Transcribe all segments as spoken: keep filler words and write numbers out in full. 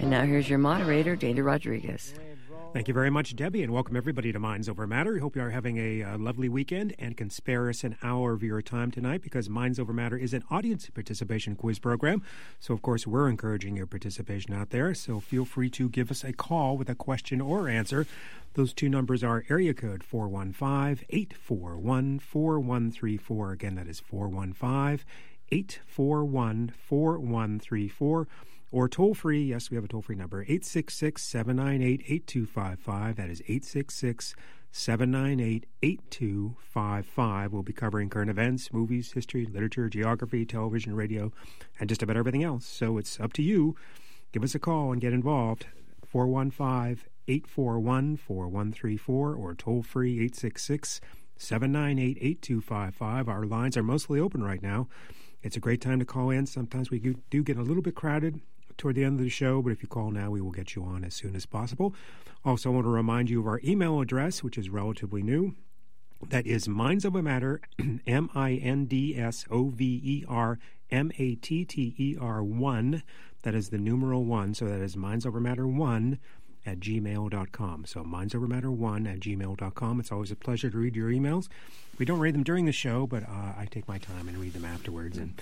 And now here's your moderator, Dana Rodriguez. Thank you very much, Debbie, and welcome everybody to Minds Over Matter. We hope you are having a uh, lovely weekend and can spare us an hour of your time tonight because Minds Over Matter is an audience participation quiz program. So, of course, we're encouraging your participation out there. So feel free to give us a call with a question or answer. Those two numbers are area code four one five, eight four one, four one three four. Again, that is four one five, eight four one, four one three four. Or toll-free, yes, we have a toll-free number, eight six six, seven nine eight, eight two five five. That is eight six six, seven nine eight, eight two five five. We'll be covering current events, movies, history, literature, geography, television, radio, and just about everything else. So it's up to you. Give us a call and get involved. four one five, eight four one, four one three four or toll-free eight six six, seven nine eight, eight two five five. Our lines are mostly open right now. It's a great time to call in. Sometimes we do get a little bit crowded toward the end of the show, but if you call now, we will get you on as soon as possible. Also, I want to remind you of our email address, which is relatively new. That is Minds Over Matter, M I N D S O V E R M A T T E R one. That is the numeral one, so that is Minds Over Matter one at gmail dot com. So Minds Over Matter one at gmail dot com. It's always a pleasure to read your emails. We don't read them during the show, but uh, I take my time and read them afterwards and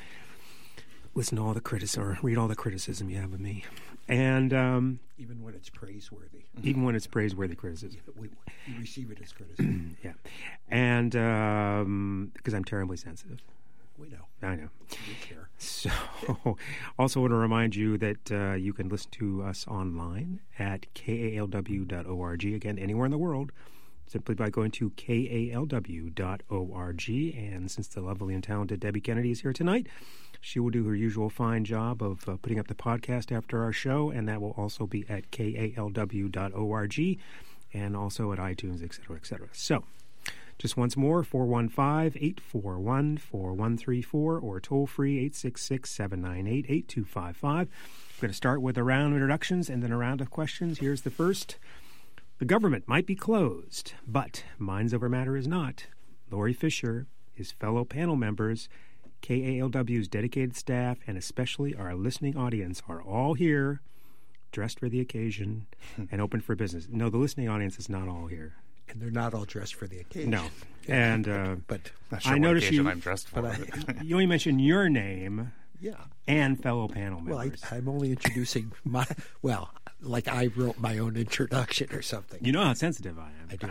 listen to all the criticism, or read all the criticism you have of me. And um, even when it's praiseworthy. Even when it's praiseworthy criticism. Yeah, we, we receive it as criticism. Yeah. And um, because I'm terribly sensitive. We know. I know. We care. So, also want to remind you that uh, you can listen to us online at K A L W dot org. Again, anywhere in the world, simply by going to K A L W dot org. And since the lovely and talented Debbie Kennedy is here tonight, she will do her usual fine job of uh, putting up the podcast after our show, and that will also be at K A L W dot org and also at iTunes, et cetera, et cetera. So, just once more, four one five, eight four one, four one three four or toll-free eight six six, seven nine eight, eight two five five. We're going to start with a round of introductions and then a round of questions. Here's the first. The government might be closed, but Minds Over Matter is not. Lori Fisher, his fellow panel members, K A L W's dedicated staff, and especially our listening audience are all here, dressed for the occasion, and open for business. No, the listening audience is not all here. And they're not all dressed for the occasion. No. And uh, but not sure I what noticed occasion you, I'm dressed for. I, you only mentioned your name yeah. and fellow panel members. Well, I, I'm only introducing my, well, like I wrote my own introduction or something. You know how sensitive I am. I do.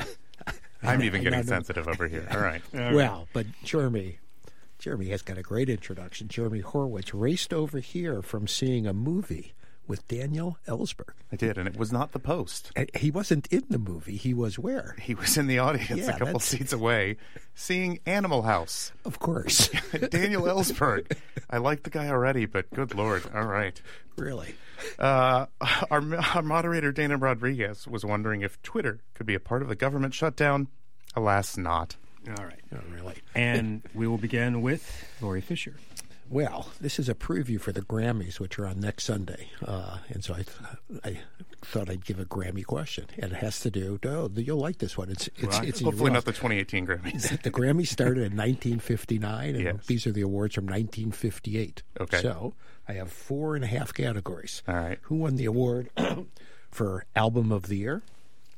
I'm even getting not, sensitive over here. All right. All right. Well, but Jeremy, Jeremy has got a great introduction. Jeremy Horwitz raced over here from seeing a movie with Daniel Ellsberg. I did, and it was not The Post. And he wasn't in the movie. He was where? He was in the audience Yeah, a couple that's- seats away seeing Animal House. Of course. Daniel Ellsberg. I like the guy already, but good Lord. All right. Really? Uh, our, our moderator, Dana Rodriguez, was wondering if Twitter could be a part of the government shutdown. Alas, not. All right. Oh, really? And we will begin with Lori Fisher. Well, this is a preview for the Grammys, which are on next Sunday. Uh, and so I, th- I thought I'd give a Grammy question. And it has to do, oh, you'll like this one. It's, it's, Right. it's in Hopefully your not the twenty eighteen Grammys. The Grammys started in nineteen fifty-nine, and Yes. these are the awards from nineteen fifty-eight. Okay. So I have four and a half categories. All right. Who won the award for Album of the Year,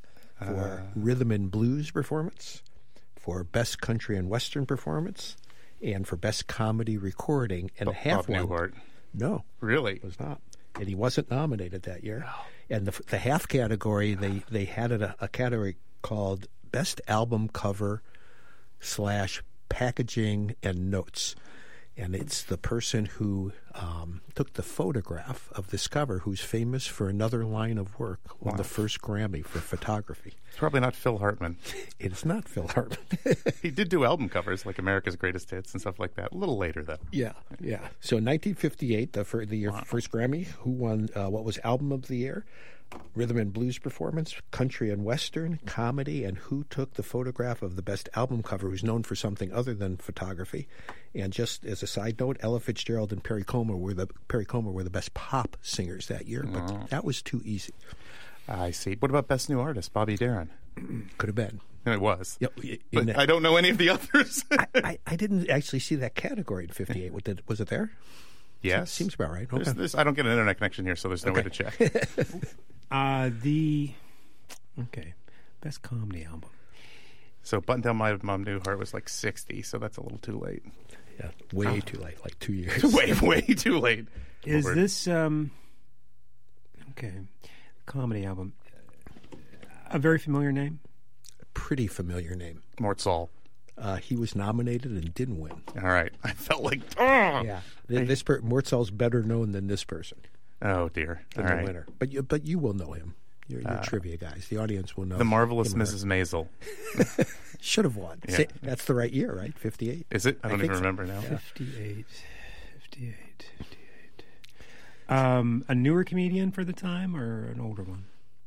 for Uh. Rhythm and Blues Performance, for Best Country and Western Performance, and for Best Comedy Recording? And Bob half won. Newhart. No, Really? it was not. And he wasn't nominated that year. And the, the half category, they, they had it a, a category called Best Album Cover slash Packaging and Notes. And it's the person who um, took the photograph of this cover who's famous for another line of work, won Wow. the first Grammy for photography. It's probably not Phil Hartman. It's not Phil Hartman. He did do album covers like America's Greatest Hits and stuff like that. A little later, though. Yeah, yeah. So in nineteen fifty-eight, the, for the year first Grammy, who won uh, what was Album of the Year? Rhythm and Blues Performance, Country and Western, Comedy, and who took the photograph of the best album cover, who's known for something other than photography. And just as a side note, Ella Fitzgerald and Perry Como were the Perry Como were the best pop singers that year, but Oh. that was too easy. I see. What about Best New Artist? Bobby Darin. Could have been. No, it was. Yep, in But the- I don't know any of the others. I, I, I didn't actually see that category in fifty-eight. What did, was it there? Yes. Seems about right. Okay. There's, there's, I don't get an internet connection here, so there's no Okay. way to check. Uh, the okay, best comedy album. So Button Down My Mom Newhart was like sixty, so that's a little too late. Yeah, way too late, like two years. way, way too late. Is Over. this um? Okay, comedy album. A very familiar name. Pretty familiar name. Mort Saul. Uh, he was nominated and didn't win. All right. I felt like, oh, Yeah, Th- this per- Mortzall's better known than this person, oh dear. than All the right. winner. But you, but you will know him. You're, you're trivia guys. The audience will know. The marvelous him or Missus Maisel. her. Should have won. Yeah. Say- that's the right year, right? fifty-eight. Is it? I don't think even so. remember now. Fifty-eight. Fifty-eight. Fifty-eight. Um, a newer comedian for the time or an older one?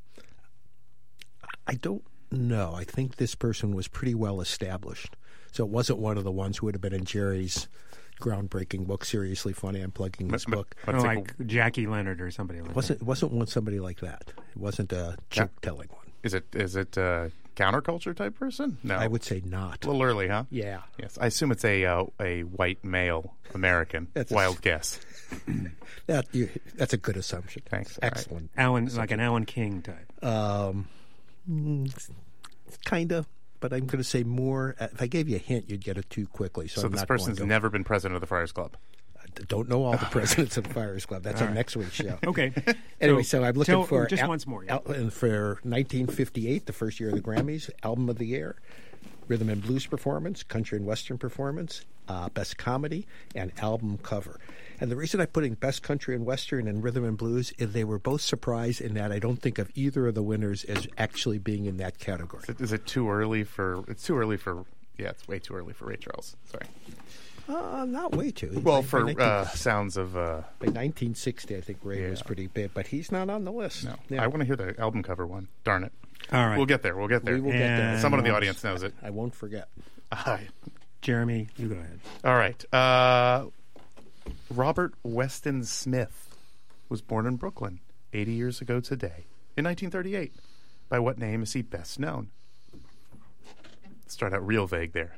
I don't know. I think this person was pretty well established. So it wasn't one of the ones who would have been in Jerry's groundbreaking book, Seriously Funny. I'm plugging this But- book. but Oh, it's like Jackie Leonard or somebody like It wasn't wasn't one somebody like that. It wasn't a joke telling one. Is it is it a counterculture type person? No. I would say not. A little early, huh? Yeah. Yes. I assume it's a uh, a white male American. That's a- Wild guess. That you, that's a good assumption. Thanks. All right. Excellent. that. Alan, like an Alan King type. Um, kind of, but I'm going to say more. uh, If I gave you a hint, you'd get it too quickly. So, So I'm this not person's going to. never been president of the Friars Club. I don't know all the presidents of the Friars Club. That's on next week's show. Okay. Anyway, so, I'm looking tell- for just al- once more. Yeah. al- and for nineteen fifty-eight, the first year of the Grammys, album of the year, rhythm and blues performance, country and western performance, uh, best comedy, and album cover. And the reason I put in best country and western and rhythm and blues is they were both surprised in that I don't think of either of the winners as actually being in that category. Is it, is it too early for? It's too early for. Yeah, it's way too early for Ray Charles. Sorry. Uh, not way too. Well, By- for by nineteen uh, sounds of uh, by nineteen sixty, I think Ray was Yeah. pretty big, but he's not on the list. no, Yeah. I want to hear the album cover one. Darn it. All right. We'll get there. We'll get there. We will get there. And- Someone in the audience knows it. I won't forget. All Jeremy, you go ahead. right. Uh, Robert Weston Smith was born in Brooklyn eighty years ago today, in nineteen thirty-eight. By what name is he best known? Start out real vague there.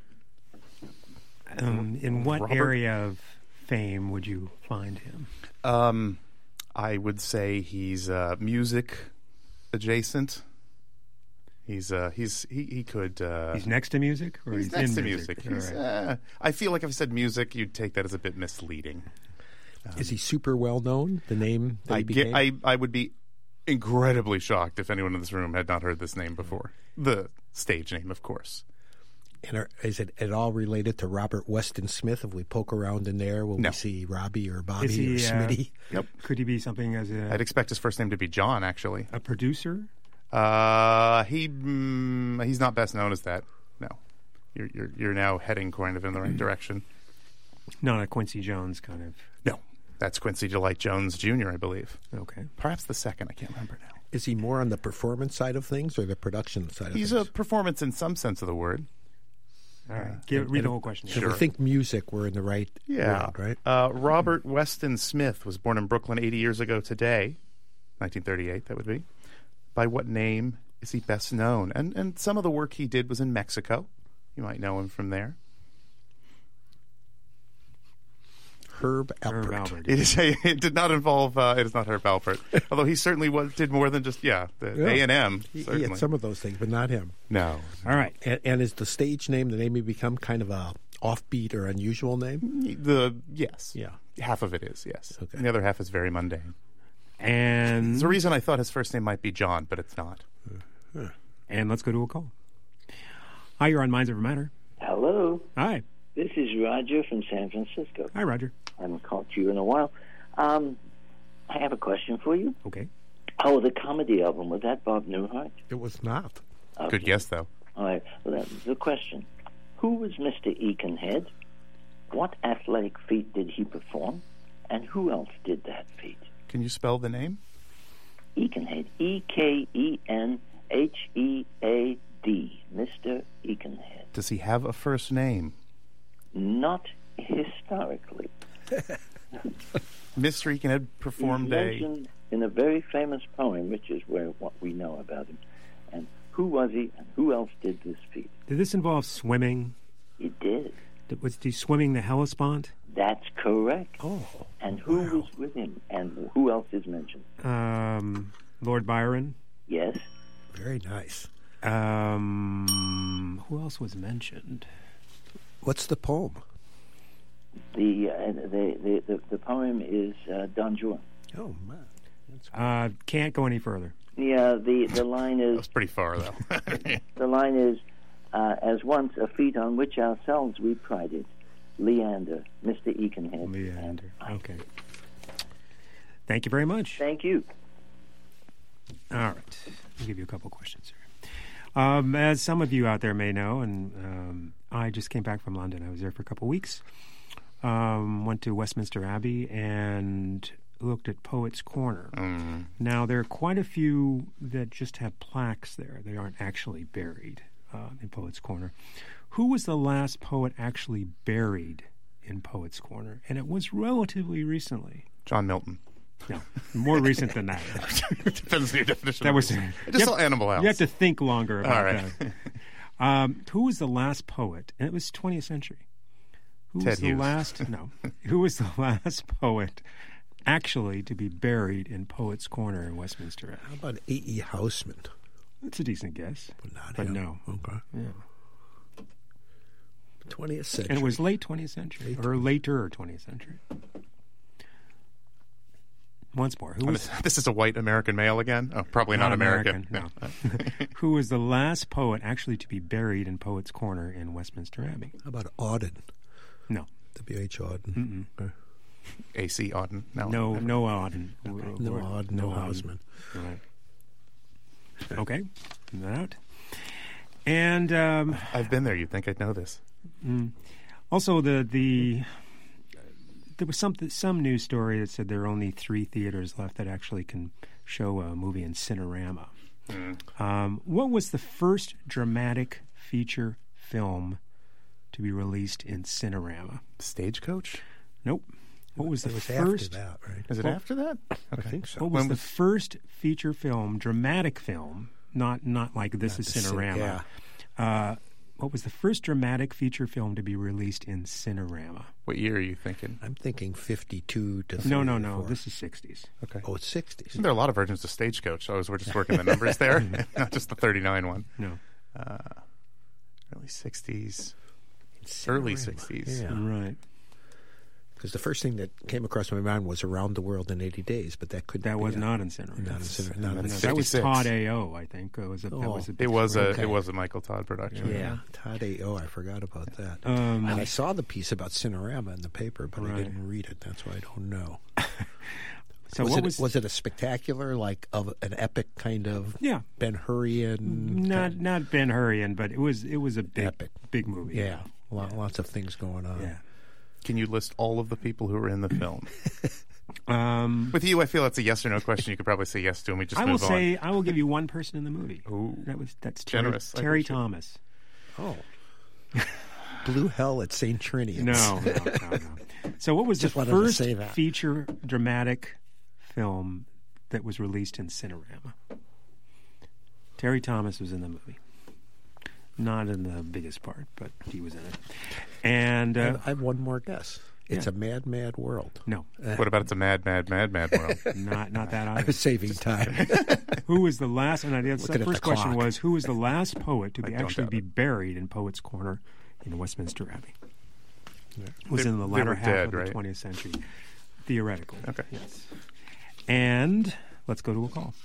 Um, in what Robert- area of fame would you find him? Um, I would say he's uh, music adjacent. He's uh, he's he he could. Uh, He's next to music, or he's he's, next in to music. music. He's, All right. uh, I feel like if I said music, you'd take that as a bit misleading. Is he super well known? The name that I he get. became? I I would be incredibly shocked if anyone in this room had not heard this name before. The stage name, of course. And are, is it at all related to Robert Weston Smith? If we poke around in there, will No. we see Robbie or Bobby Is he? or Uh, Smitty? Yep. Could he be something as I'd a, expect his first name to be John. Actually, a producer? uh, he mm, he's not best known as that. No, you're you're you're now heading kind of in the right direction. Not a Quincy Jones kind of. No, that's Quincy Delight Jones Junior, I believe. Okay. Perhaps the second. I can't remember now. Is he more on the performance side of things or the production side of He's a things? performance in some sense of the word. All right. Give, read the whole question. So Sure. if we think music, we're in the right Yeah. world, right? Uh, Robert Weston Smith was born in Brooklyn eighty years ago today, nineteen thirty-eight, that would be. By what name is he best known? And and some of the work he did was in Mexico. You might know him from there. Herb Herb Alpert. Albert. It is. A, it did not involve. Uh, it is not Herb Alpert, although he certainly was, did more than just yeah the Yeah. A and M. He, he Certainly. had some of those things, but not him. No, All right. And, and is the stage name, the name he become, kind of a offbeat or unusual name? the yes, Yeah. half of it is yes. Okay. And the other half is very mundane. And There's a reason I thought his first name might be John, but it's not. and let's go to a call. Hi, you're on Minds Over Matter. Hello, Hi. this is Roger from San Francisco. Hi, Roger. I haven't called you in a while. Um, I have a question for you. Okay. Oh, the comedy album, was that Bob Newhart? It was not. Okay. Good guess though. All right, well, that was the question. Who was Mister Eakenhead? What athletic feat did he perform? And who else did that feat? Can you spell the name? Eakenhead, E K E N H E A D, Mister Eakenhead. Does he have a first name? Not historically. Mister Eakin had performed He's a. mentioned in a very famous poem, which is where what we know about him. And who was he, and who else did this feat? Did this involve swimming? It did. Did- Was he swimming the Hellespont? That's correct. Oh. And who wow. was with him? And who else is mentioned? Um, Lord Byron. Yes. Very nice. Um, who else was mentioned? What's the poem? The uh, the, the, the the poem is uh, Don Juan. Oh, man. That's Uh, can't go any further. Yeah, the, the line is... That's pretty far, though. The line is, uh, as once a feat on which ourselves we prided, Leander, Mister Eakenhead. Leander. and I. Okay. Thank you very much. Thank you. All right. I'll give you a couple questions here. Um, as some of you out there may know, and um, I just came back from London. I was there for a couple weeks. Um, went to Westminster Abbey and looked at Poets' Corner. Mm. Now, there are quite a few that just have plaques there. They aren't actually buried uh, in Poets' Corner. Who was the last poet actually buried in Poets' Corner? And it was relatively recently. John Milton. No, more recent than that. Depends on your definition. That of was recent. you just have- all Animal House. You have to think longer about All right. that. Um, who was the last poet? And it was twentieth century. Who Ted was the Hughes. last? No. Who was the last poet actually to be buried in Poets' Corner in Westminster Abbey? How about A E. Houseman? That's a decent guess. But not But him. no. Okay. Yeah. twentieth century. And it was late twentieth century, Late or later twentieth century. Once more, who Oh, was this, this is a white American male again? Oh, probably not, American. No. Who was the last poet actually to be buried in Poets' Corner in Westminster Abbey? How about Auden? No. W H. Auden. Okay. A C. Auden. No. No, no Auden. No Auden, no Houseman. Right. Okay. That. And um, I've been there. You'd think I'd know this. also the the there was some some news story that said there are only three theaters left that actually can show a movie in Cinerama. Mm. Um, what was the first dramatic feature film to be released in Cinerama? Stagecoach? Nope. What was the It was first? after that, right? Is it Well, after that? I think so. What was When the was- first feature film, dramatic film? Not not like this Not is the cin- Cinerama. Uh, what was the first dramatic feature film to be released in Cinerama? What year are you thinking? I'm thinking fifty-two to No, no, no. thirty-four. This is sixties. Okay. Oh, it's sixties. There are a lot of versions of Stagecoach, so I was, we're just working the numbers there, not just the thirty-nine one. No. Uh, early sixties, early sixties. Yeah. Right. Because the first thing that came across my mind was Around the World in eighty days, but that couldn't That be was it. not in Cinerama. Not in Cinerama. and Not in No, that's that was fifty-six. Todd A O, I think. It was a, that Oh. was a It big was a Okay. it was a Michael Todd production. Yeah, Todd A O. I forgot about that. Um, and I saw the piece about Cinerama in the paper, but I Right. didn't read it. That's why I don't know. so was what it was, was it a spectacular, like of an epic kind of yeah, Ben Hurian? not kind- not Ben Hurian, but it was it was a big Epic. big movie. yeah, lo- lots of things going on. Yeah. Can you list all of the people who were in the film? Um, With you, I feel it's a yes or no question. You could probably say yes to, and we just I will move say I will give you one person in the movie. Ooh. That was that's Terry, Generous. I Terry appreciate it. Thomas. Oh, Blue Hell at Saint Trinity. No, no, no, no. So what was Just the wanted to first say that. feature dramatic film that was released in Cinerama? Terry Thomas was in the movie. Not in the biggest part, but he was in it. And I uh, have, I have one more guess. It's Yeah. a mad, mad world. no, on. What about it's a mad, mad, mad, mad world? not not that I either. was saving time. Who was the last? And I guess Looking the at first the question clock. was who was the last poet to I be don't actually doubt be it. buried in Poets' Corner in Westminster Abbey? It was They- in the they latter were half dead, of the right? twentieth century, theoretically. Okay. Yes. And let's go to a call.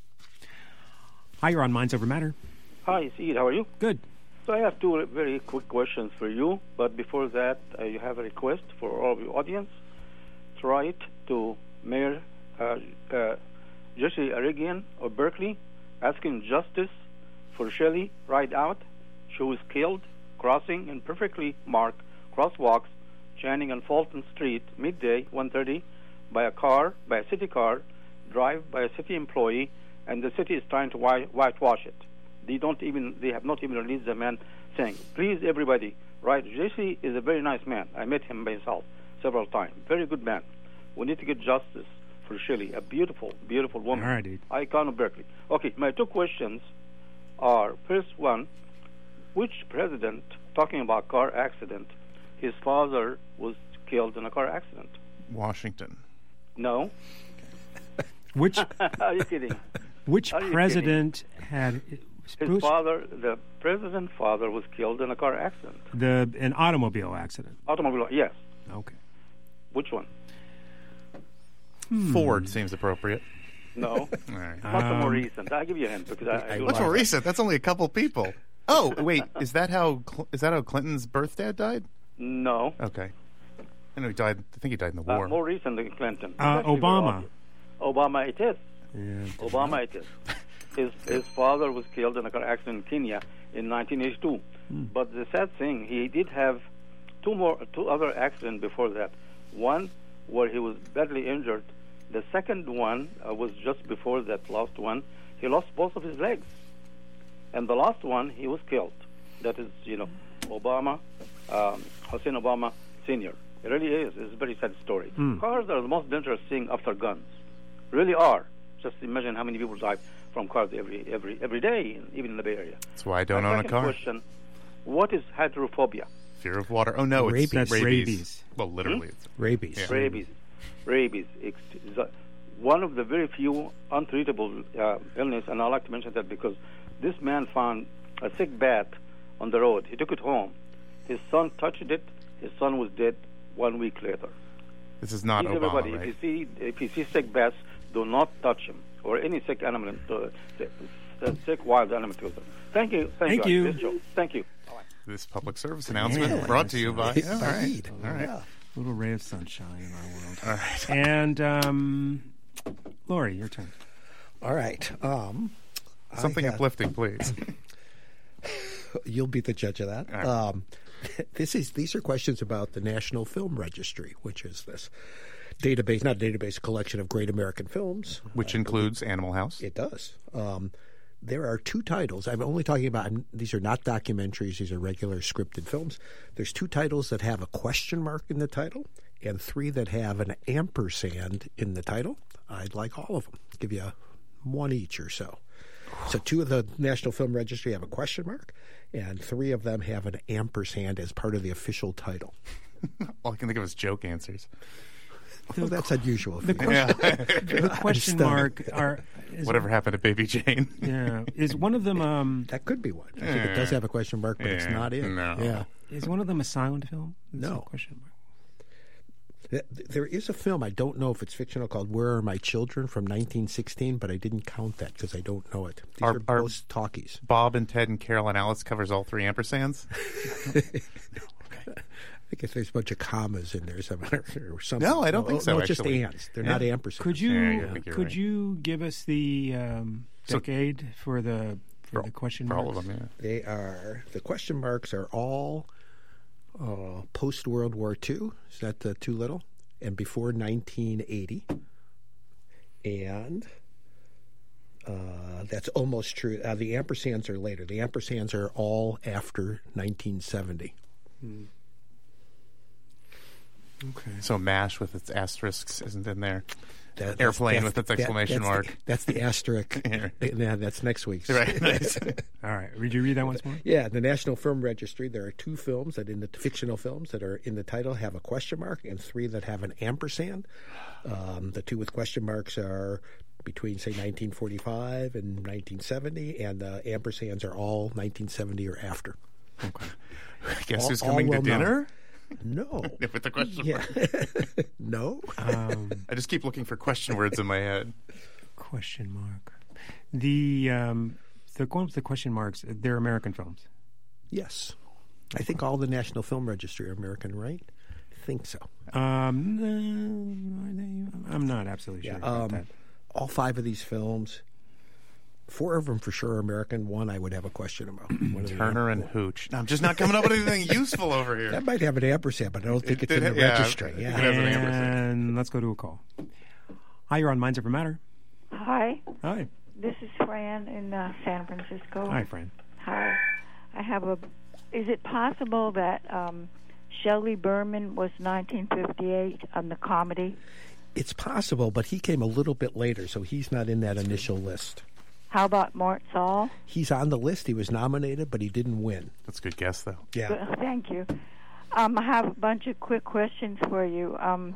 Hi, you're on Minds Over Matter. Hi, Sid. How are you? Good. So I have two very quick questions for you. But before that, uh, you have a request for all of your audience. To write to Mayor uh, uh, Jesse Arigian of Berkeley, asking justice for Shelley Rideout. She was killed crossing in perfectly marked crosswalks, standing on Fulton Street midday, one thirty, by a car, by a city car, drive by a city employee, and the city is trying to white- whitewash it. They don't even, they have not even released the man saying, please everybody, right, Jesse is a very nice man. I met him myself several times. Very good man. We need to get justice for Shelley, a beautiful, beautiful woman. All right, dude. Icon of Berkeley. Okay, my two questions are, first one, which president, talking about car accident, his father was killed in a car accident. Washington. No. Which Are you kidding? which Are you president had His Bush- father, the president's father, was killed in a car accident. the an automobile accident? Automobile, yes. Okay. Which one? Ford seems appropriate. No. All right. What's the more Um, recent? I'll give you a hint because I, I do What's like more that. recent? That's only a couple people. Oh, wait. Is that how Cl- is that how Clinton's birth dad died? No. Okay. I know he died. I think he died in the Uh, war. more recent than Clinton. Uh, It's actually very Obama. obvious. Obama it is. Yeah. Obama it is. His his father was killed in a car accident in Kenya in nineteen eighty-two. But the sad thing, he did have two more two other accidents before that. One where he was badly injured. The second one uh, was just before that last one. He lost both of his legs. And the last one, he was killed. That is, you know, Obama, um, Hussein Obama Senior It really is. It's a very sad story. Cars are the most dangerous thing after guns. Really are. Just imagine how many people die from cars every every every day, even in the Bay Area. That's why I don't My own a second car. question, what is hydrophobia? Fear of water. Oh no, it's Rabies. That's rabies. rabies. Well, literally. It's, Rabies. Yeah. Rabies. Rabies. It's it's a- one of the very few untreatable uh, illness, and I like to mention that because this man found a sick bat on the road. He took it home. His son touched it. His son was dead one week later. this is not Please, Obama, everybody, right? if you see if you see sick bats, do not touch them or any sick animal, uh, uh, sick wild animal. to them. Thank you. Thank, Thank you. you. This show. Thank you. Bye-bye. This public service announcement Yeah. brought to you by. Yeah, all right. Indeed. All right. Yeah. Little ray of sunshine in our world. All right. And um, Lori, your turn. All right. Um, I Something had- uplifting, please. You'll be the judge of that. right. Um, this is these are questions about the National Film Registry, which is this database, not database, collection of great American films. Which includes Animal House. It does. Um, there are two titles. I'm only talking about, I'm, these are not documentaries. These are regular scripted films. There's two titles that have a question mark in the title and three that have an ampersand in the title. I'd like all of them. Give you a, one each or so. So two of the National Film Registry have a question mark, and three of them have an ampersand as part of the official title. All I can think of is joke answers. Well, that's unusual. for The you. Yeah. The question stunned. mark are is, Whatever happened to Baby Jane? Yeah, is one of them um That could be one. I think it does have a question mark, but it's Yeah. not in. No. Yeah. is one of them a silent film? It's No. a question mark. Th- There is a film, I don't know if it's fictional, called Where Are My Children from nineteen sixteen, but I didn't count that because I don't know it. These Are- are, are- both talkies. Bob and Ted and Carol and Alice covers all three ampersands. I guess there's a bunch of commas in there somewhere or something. No, I don't think Oh, so, No, it's just actually. ands. They're not Yeah. ampersands. Could you Yeah, I think you're could right. you give us the um, So- decade for the for, For, the question for marks? all of them, yeah. They are, the question marks are all uh, post World War Two. Is that uh, too little? And before nineteen eighty. And uh, that's almost true. Uh, the ampersands are later. The ampersands are all after nineteen seventy. Okay. So MASH with its asterisks isn't in there. That- Airplane that's- with its that- exclamation that's mark. The, that's the asterisk. Yeah. Yeah, that's next week's. Right. Nice. All right. Would you read that once more? Yeah, the National Film Registry, there are two films that in the fictional films that are in the title have a question mark and three that have an ampersand. Um, the two with question marks are between, say, nineteen forty-five and nineteen seventy, and the ampersands are all nineteen seventy or after. Okay. Guess All- who's all coming to well known. dinner? No. With the question Yeah. mark. No. Um, I just keep looking for question words in my head. question mark. The um, the ones with the question marks. They're American films. Yes. I think all the National Film Registry are American, right? I think so. Um, no, are they- I'm not absolutely sure Yeah, about um, that. All five of these films, four of them for sure are American. One I would have a question about. One of the- Turner and Hooch. No, I'm just not coming up with anything useful over here. That might have an ampersand, but I don't think It it's in did- the yeah, registry. I think Yeah. it has an ampersand. And let's go to a call. Hi, you're on Minds Over Matter. Hi, Hi. this is Fran in uh, San Francisco. Hi, Fran. Hi. I have a. Is it possible that um, Shelley Berman was nineteen fifty-eight on the comedy? It's possible, but he came a little bit later, so he's not in that initial list. How about Mort Saul? He's on the list. He was nominated, but he didn't win. That's a good guess, though. Yeah. Thank you. Um, I have a bunch of quick questions for you. Um,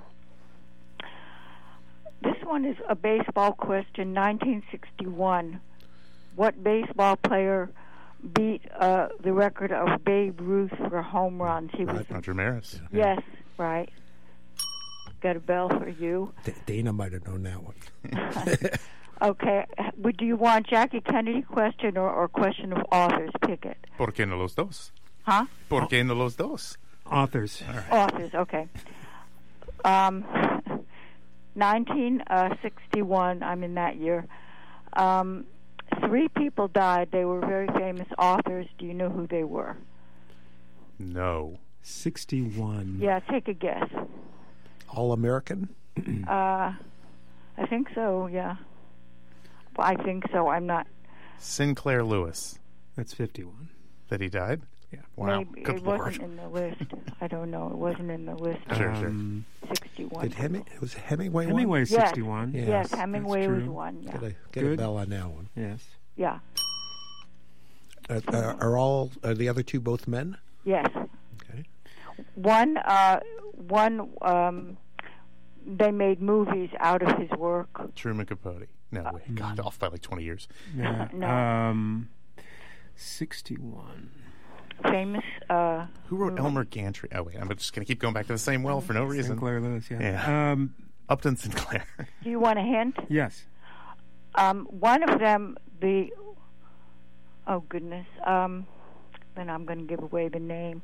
this one is a baseball question. nineteen sixty-one. What baseball player beat uh, the record of Babe Ruth for home runs? He was Roger Maris. Yes, right. Got a bell for you. D- Dana might have known that one. Okay. Would you want Jackie Kennedy question or, or question of authors? Pick it. ¿Por qué no los dos? Huh? ¿Por qué no los dos? Authors. Authors, okay. Um, nineteen sixty-one, I'm in that year. Um, three people died. They were very famous authors. Do you know who they were? No. sixty-one. Yeah, take a guess. All American? Uh, I think so, yeah. I think so. I'm not. Sinclair Lewis. That's fifty-one. That he died? Yeah. Wow. Maybe Good it Lord. wasn't in the list. I don't know. It wasn't in the list. Sure, Um, sixty-one. Did Heming, it was Hemingway one? Hemingway's Yes. sixty-one. Yeah. Yes, Yes, Hemingway that's was true. one. Yeah. Get a, get Good. a bell on that one. Yes. Yeah. Uh, uh, are all are the other two both men? Yes. Okay. One. Uh, one. Um, they made movies out of his work. Truman Capote. No, Uh, wait. God, off by like twenty years. Yeah. No. Um, sixty-one. Famous. Uh, Who wrote Elmer Gantry? Oh, wait. I'm just going to keep going back to the same well for no reason. Sinclair Lewis, yeah. Yeah. Um, Upton Sinclair. do you want a hint? yes. Um, one of them. The. Oh goodness. Um, then I'm going to give away the name.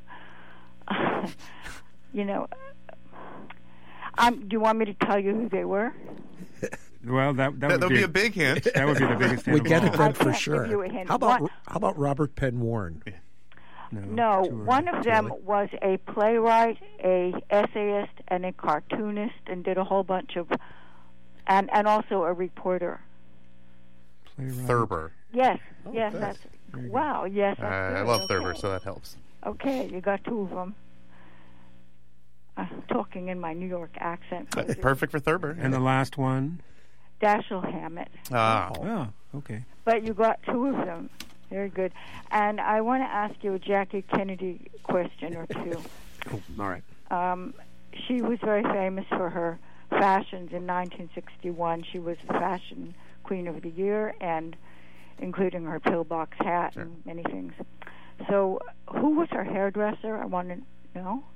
you know. Um, do you want me to tell you who they were? Well, that, that, That would would be, be a big hint. That would be the biggest hint We of get all. it then I for can't sure. give you a hint. How about What- how about Robert Penn Warren? No, No, too early. one of them early. was a playwright, a essayist, and a cartoonist, and did a whole bunch of, and and also a reporter. Playwright. Thurber. Yes, Oh, yes, good. that's wow. Yes, Uh, that's I good. love okay. Thurber, so that helps. Okay, you got two of them. I'm talking in my New York accent. Perfect for Thurber. And the last one? Dashiell Hammett. Ah. Oh, okay. But you got two of them. Very good. And I want to ask you a Jackie Kennedy question or two. Oh, all right. Um, she was very famous for her fashions in nineteen sixty-one. She was the fashion queen of the year, and including her pillbox hat Sure. and many things. So, who was her hairdresser? I want to know.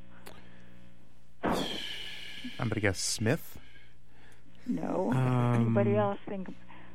I'm going to guess Smith. No. Um, Anybody else think?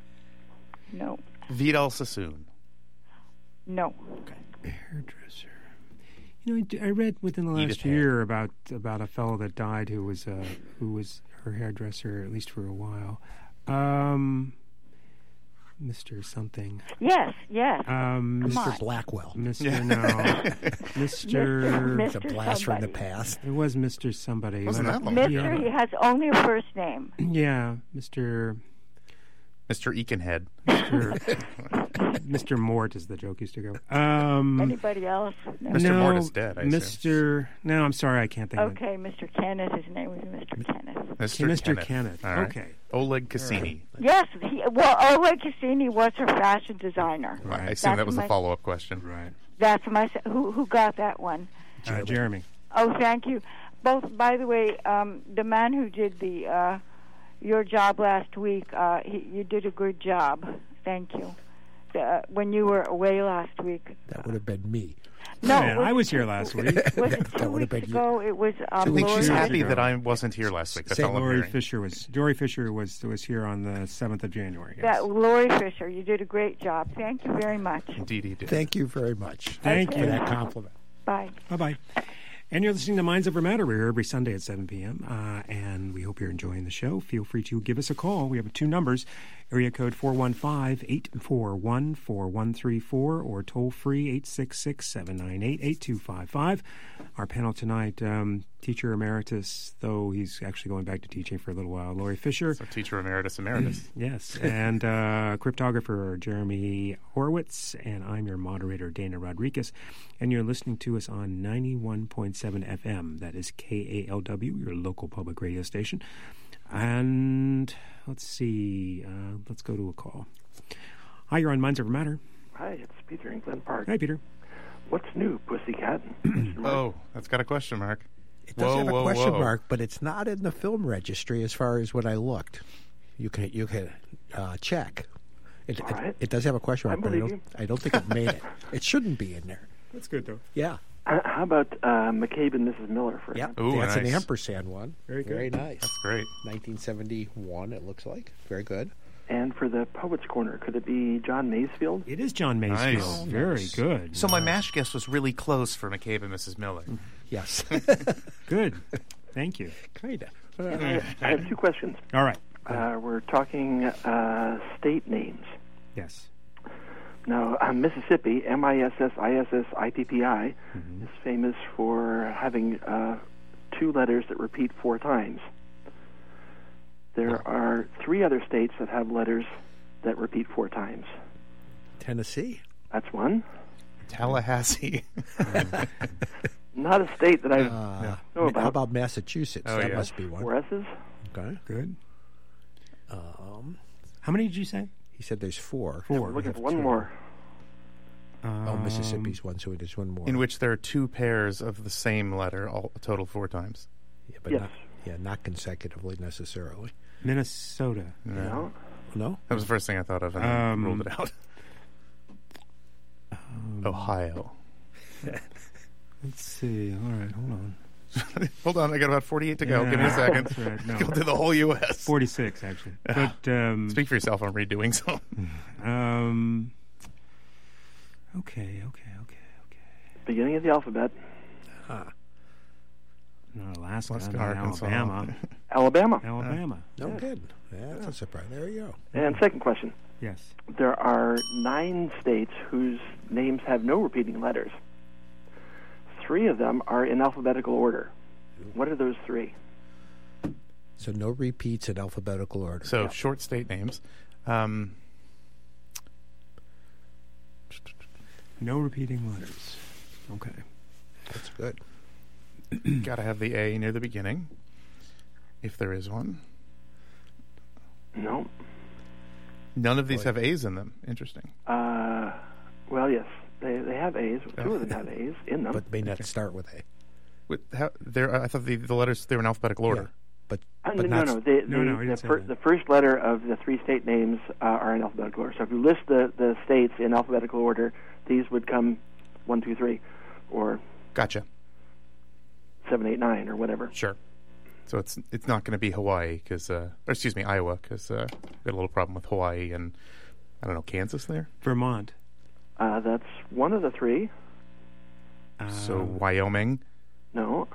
No. Vidal Sassoon. No. Hairdresser. You know, I d- I read within the last Edith year about about a fellow that died who was uh, who was her hairdresser, at least for a while. Um, Mister something. Yes. Yes. Um, Come Mister on. Blackwell. Mister No. Mister Mister It's a blast from the somebody. past. It was Mister somebody. Wasn't Let- that long? Mister Yeah. He has only a first name. Yeah, Mister Mister Eakenhead. Mister Mister Mort, as the joke used to go. Um, Anybody else? No. Mister no, Mort is dead, I assume. Mister No, I'm sorry, I can't think of it. Okay, Mister Kenneth. His name was Mister Kenneth. Mister Mister Kenneth. Kenneth. All right. Okay. Oleg Cassini. Yes. He, well, Oleg Cassini was her fashion designer. Right. I assume That's that was my- the follow-up question. Right. That's my. Who who got that one? Uh, Jeremy. Oh, thank you. Both. By the way, um, the man who did the uh, your job last week, uh, he, you did a good job. Thank you. The, when you were away last week. That would have been me. No, Man, it was, I was here last week. was it That two would have weeks been you. ago? It was. Um, I think Lori she's years happy ago. that I wasn't here last week. That's Say all I'm Lori hearing. Fisher was Dory Fisher was was here on the seventh of January. Yes. That Lori Fisher. You did a great job. Thank you very much. Indeed, he did. Thank you very much Thank Okay. for you. that compliment. Bye. Bye bye. And you're listening to Minds Over Matter. We're here every Sunday at seven p.m. Uh, and we hope you're enjoying the show. Feel free to give us a call. We have two numbers, area code four one five, eight four one, four one three four or toll free eight six six, seven nine eight, eight two five five. Our panel tonight, um, teacher emeritus, though he's actually going back to teaching for a little while, Lori Fisher. So teacher emeritus emeritus. Yes, and uh, cryptographer Jeremy Horowitz, and I'm your moderator, Dana Rodriguez, and you're listening to us on ninety-one point seven F M. That is K A L W, your local public radio station. And let's see, uh, let's go to a call. Hi, you're on Minds Over Matter. Hi, it's Peter in Glen Park. Hi, Peter. What's new, Pussycat? Oh, that's got a question mark. It does Whoa, have a whoa, question whoa. mark, but it's not in the film registry as far as when I looked. You can you can uh, check. It, All it, right. it does have a question I mark, but I believe don't, you. I don't think it made it. It shouldn't be in there. That's good, though. Yeah. Uh, how about uh, McCabe and Missus Miller for Yeah. example? Ooh, That's an nice. ampersand one. Very good. Very nice. That's great. nineteen seventy-one, it looks like. Very good. And for the Poets Corner, could it be John Masefield? It is John Masefield. Nice. Oh, Very nice. good. So my MASH guess was really close for McCabe and Missus Miller. Yes. Good. Thank you. kind of. And I, I have two questions. All right. Uh, we're talking uh, state names. Yes. Now, uh, Mississippi, M I S S I S S I P P I, Mm-hmm. is famous for having uh, two letters that repeat four times. There are three other states that have letters that repeat four times. Tennessee. That's one. Tallahassee. Not a state that I Uh, know about. How about Massachusetts? Oh, that yeah. must be one. Four S's? Okay. Good. Um, How many did you say? he said there's four. Four. We're We looking have for one two. more. Oh, Um, Mississippi's one, so there's one more. In which there are two pairs of the same letter, all a total four times. yeah, but Yes. not, yeah, not consecutively necessarily. Minnesota. You know? No? That was the first thing I thought of, and then Um, ruled it out. Ohio. Let's see. All right, hold on. Hold on, I got about forty-eight to go. Give me a Yeah, second. that's right, no. Go to the whole U S forty-six, actually. But, um, Speak for yourself. I'm redoing some. um, okay, okay, okay, okay. Beginning of the alphabet. Not Alaska, Alaska, not Arkansas. Alabama. Alabama. Alabama. No, good. That's a surprise. There you go. And second question. Yes. There are nine states whose names have no repeating letters. Three of them are in alphabetical order. What are those three? So no repeats in alphabetical order. So short state names. Um, No repeating letters. Okay. That's good. Got to have the A near the beginning, if there is one. No. None of these have A's in them. Interesting. Uh, well, yes. They they have A's. Two of them have A's in them. But may not start with A. With how, there, I thought the, the letters they were in alphabetical order. Yeah. But, Uh, but no, not, no, the, No, the, no, he the, didn't say fir- that. the first letter of the three state names uh, are in alphabetical order. So if you list the, the states in alphabetical order, these would come one, two, three, or Gotcha. seven, eight, nine, or whatever. Sure. So it's it's not going to be Hawaii because, uh, or excuse me, Iowa because uh, we got a little problem with Hawaii and I don't know Kansas there. Vermont. Uh, that's one of the three. Uh, So Wyoming, No.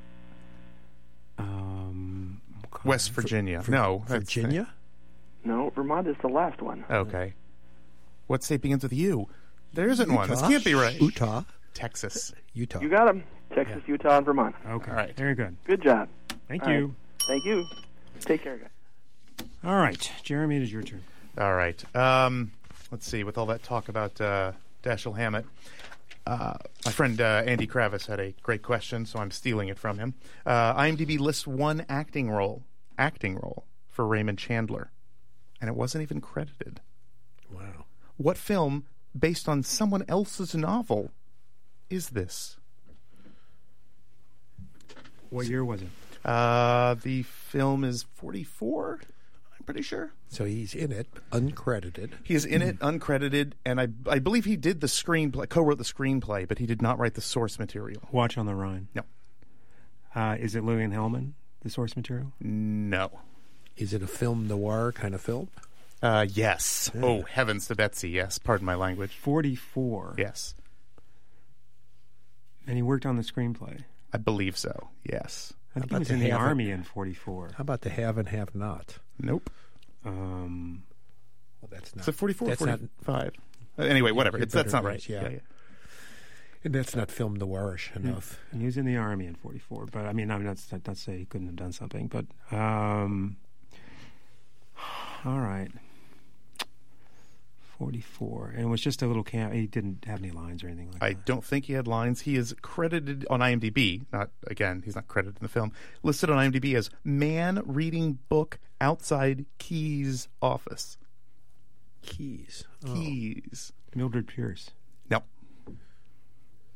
Um, West Virginia. no, that's- Virginia? No, Vermont is the last one. Okay. What state begins with U? There isn't one. This Utah? can't be right. Utah. Texas. Utah. You got them. Texas, Utah, and Vermont. Okay. All right. Very good. Good job. Thank All you. right. Thank you. Take care, guys. All right. Jeremy, it is your turn. All right. Um, let's see. With all that talk about uh, Dashiell Hammett, uh, my friend uh, Andy Kravis had a great question, so I'm stealing it from him. Uh, IMDb lists one acting role, acting role for Raymond Chandler, and it wasn't even credited. Wow. What film, based on someone else's novel, is this? What year was it? Uh, the film is forty-four, I'm pretty sure. So he's in it, uncredited. He is in it, uncredited, and I I believe he did the screenplay, co-wrote the screenplay, but he did not write the source material. Watch on the Rhine. No. Uh, is it Lillian Hellman, the source material? No. Is it a film noir kind of film? Uh, yes. Oh, heavens to Betsy, yes. Pardon my language. forty-four. Yes. And he worked on the screenplay. I believe so, yes. I think he about was the in the have- Army in forty-four. How about the have and have not? Nope. Um, Well, that's not. Is it forty-four or That's not, forty-five? Uh, anyway, whatever. you're It's, that's better not than right. us, yeah. yeah, yeah. and that's not film noirish enough. and he was in the Army in forty-four. But, I mean, I'm not, not to say he couldn't have done something. But, um, all right. forty-four. And it was just a little camp. He didn't have any lines or anything like I that. don't think he had lines. He is credited on IMDb. Not again. He's not credited in the film. Listed on IMDb as man reading book outside Key's office. Keys. Oh. Keys. Mildred Pierce. No.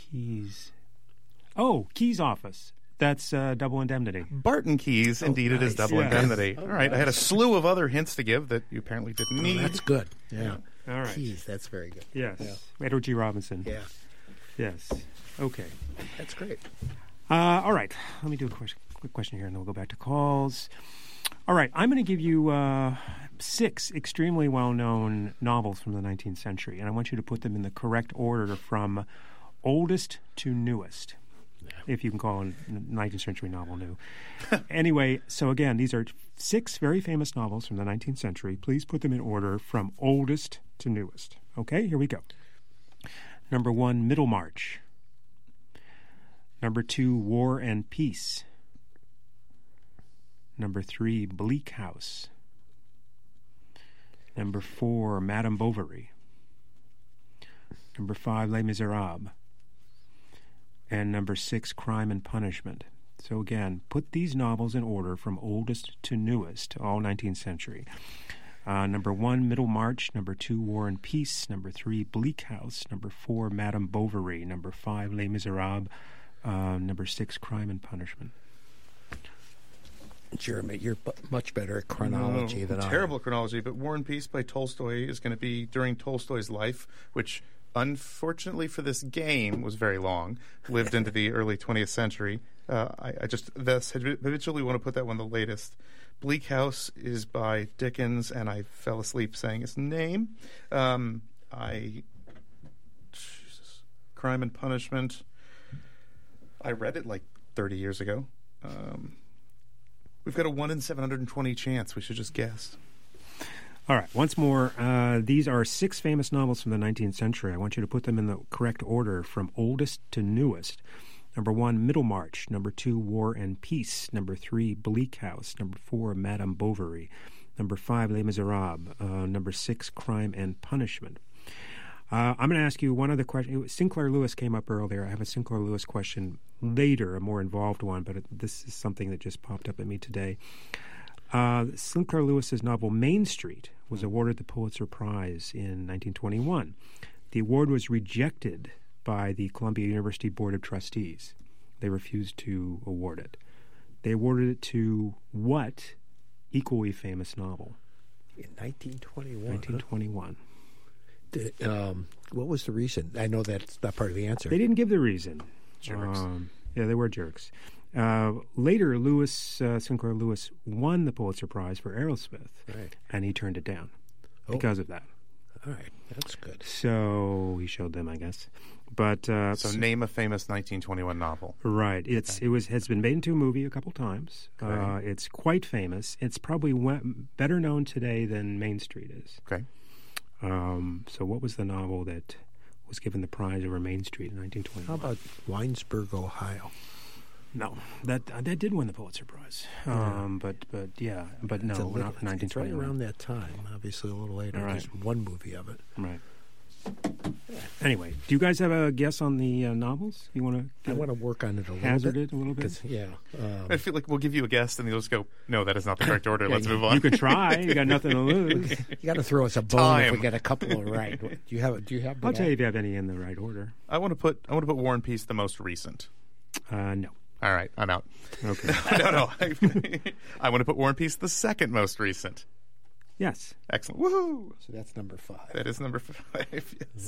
Keys. Oh, Keys' office. That's uh, Double Indemnity. Barton Keys, Oh, indeed, nice. it is Double Yeah. Indemnity. Oh, All right, I had a slew of other hints to give that you apparently didn't Oh, need. that's good. Yeah. All right. Keys, that's very good. Yes. Yeah. Edward G. Robinson. Yeah, Yes. Okay. that's great. Uh, all right. Let me do a question, quick question here, and then we'll go back to calls. All right. I'm going to give you uh, six extremely well-known novels from the nineteenth century, and I want you to put them in the correct order from oldest to newest, if you can call a nineteenth century novel new. Anyway, so again, these are six very famous novels from the nineteenth century. Please put them in order from oldest to newest. Okay, here we go. Number one, Middlemarch. Number two, War and Peace. Number three, Bleak House. Number four, Madame Bovary. Number five, Les Miserables. And number six, Crime and Punishment. So again, put these novels in order from oldest to newest, all nineteenth century. Uh, number one, Middlemarch. Number two, War and Peace. Number three, Bleak House. Number four, Madame Bovary. Number five, Les Miserables. Uh, number six, Crime and Punishment. Jeremy, you're bu- much better at chronology No, than I am. terrible chronology, but War and Peace by Tolstoy is going to be during Tolstoy's life, which unfortunately for this game was very long, lived into the early twentieth century. Uh, I, I just thus habitually want to put that one the latest. Bleak House is by Dickens, and I fell asleep saying his name. Um, I Jesus. Crime and Punishment. I read it like thirty years ago. Um, we've got a one in seven hundred twenty chance. We should just guess. All right, once more, uh, these are six famous novels from the nineteenth century. I want you to put them in the correct order from oldest to newest. Number one, Middlemarch. Number two, War and Peace. Number three, Bleak House. Number four, Madame Bovary. Number five, Les Miserables. Uh, number six, Crime and Punishment. Uh, I'm going to ask you one other question. Sinclair Lewis came up earlier. I have a Sinclair Lewis question later, a more involved one, but it, this is something that just popped up at me today. Uh, Sinclair Lewis's novel Main Street was awarded the Pulitzer Prize in nineteen twenty-one. The award was rejected by the Columbia University Board of Trustees. They refused to award it. They awarded it to what equally famous novel? In nineteen twenty-one. nineteen twenty-one. The, um, what was the reason? I know that's not part of the answer. They didn't give the reason. Jerks. Um, yeah, they were jerks. Uh, later, Lewis uh, Sinclair Lewis won the Pulitzer Prize for Aerosmith, Right. and he turned it down Oh. because of that. All right, that's good. So he showed them, I guess. But uh, So name a famous nineteen twenty-one novel. right, it's it was has been made into a movie a couple times. Uh, Okay. it's quite famous. It's probably we- better known today than Main Street is. Okay. Um, so, what was the novel that was given the prize over Main Street in nineteen twenty-one? How about Winesburg, Ohio? No, that uh, that did win the Pulitzer Prize. Um, but but yeah, but no, It's a little- not it's- nineteen It's right twenty-one. around that time. Obviously, a little later. All right. There's one movie of it. Right. Anyway, do you guys have a guess on the uh, novels? You want I to want to work on it a little hazard bit. it a little bit? 'cause, yeah. Um, I feel like we'll give you a guess, and you'll just go, "No, that is not the correct order. Yeah, Let's you- move on." You could try. You got nothing to lose. you got to throw us a bone if we Time. get a couple of right. Do you have? Do you have? I'll that? tell you if you have any in the right order. I want to put I want to put War and Peace the most recent. Uh, no. All right, I'm out. Okay. no, no. I, I want to put War and Peace the second most recent. Yes. Excellent. Woohoo! So that's number five. That is number five. Yes.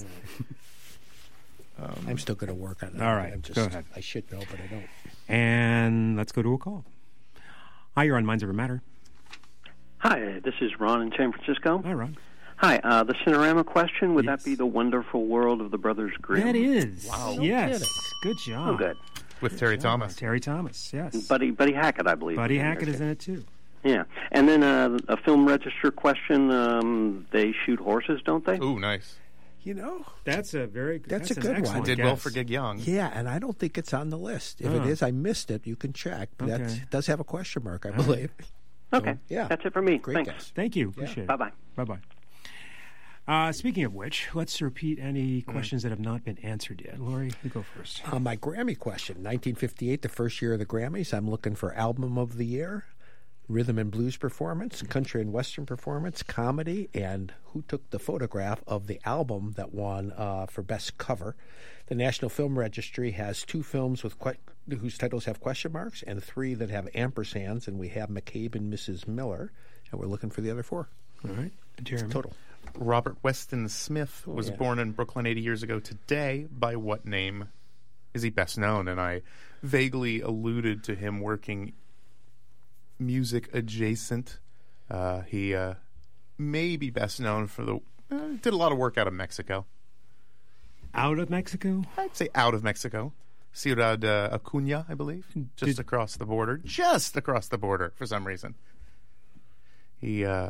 I'm still going to work on it. All right, I'm just, go ahead. I should know, but I don't. And let's go to a call. Hi, you're on Minds Over Matter. Hi, this is Ron in San Francisco. Hi, Ron. Hi, uh, the Cinerama question, would Yes. that be The Wonderful World of the Brothers Grimm? That is. Wow. No Yes. kidding. Good job. Oh, good. With Terry Thomas. Terry Thomas, yes. Buddy Buddy Hackett, I believe. Buddy was in Hackett there, is in it, too. Yeah. And then uh, a film register question, um, they shoot horses, don't they? Ooh, nice. You know, That's a very That's that's a an good one. excellent Did well guess. for Gig Young. yeah, and I don't think it's on the list. If Oh. it is, I missed it. You can check. But that Okay. does have a question mark, I believe. Okay. So, yeah. That's it for me. Great Thanks. guess. Thank you. Appreciate it. Bye-bye. Bye-bye. Uh, speaking of which, let's repeat any Mm. questions that have not been answered yet. Lori, you go first. Uh, my Grammy question: nineteen fifty-eight, the first year of the Grammys. I'm looking for Album of the Year, rhythm and blues performance, country and western performance, comedy, and who took the photograph of the album that won uh, for best cover. The National Film Registry has two films with que- whose titles have question marks and three that have ampersands, and we have McCabe and Missus Miller, and we're looking for the other four. All right, Jeremy. Total. Robert Weston Smith Oh, was yeah. born in Brooklyn eighty years ago today. By what name is he best known? And I vaguely alluded to him working music adjacent. Uh, he uh, may be best known for the uh, did a lot of work out of Mexico. Out of Mexico? I'd say out of Mexico. Ciudad uh, Acuna, I believe, just Did- across the border. Just across the border for some reason. He uh,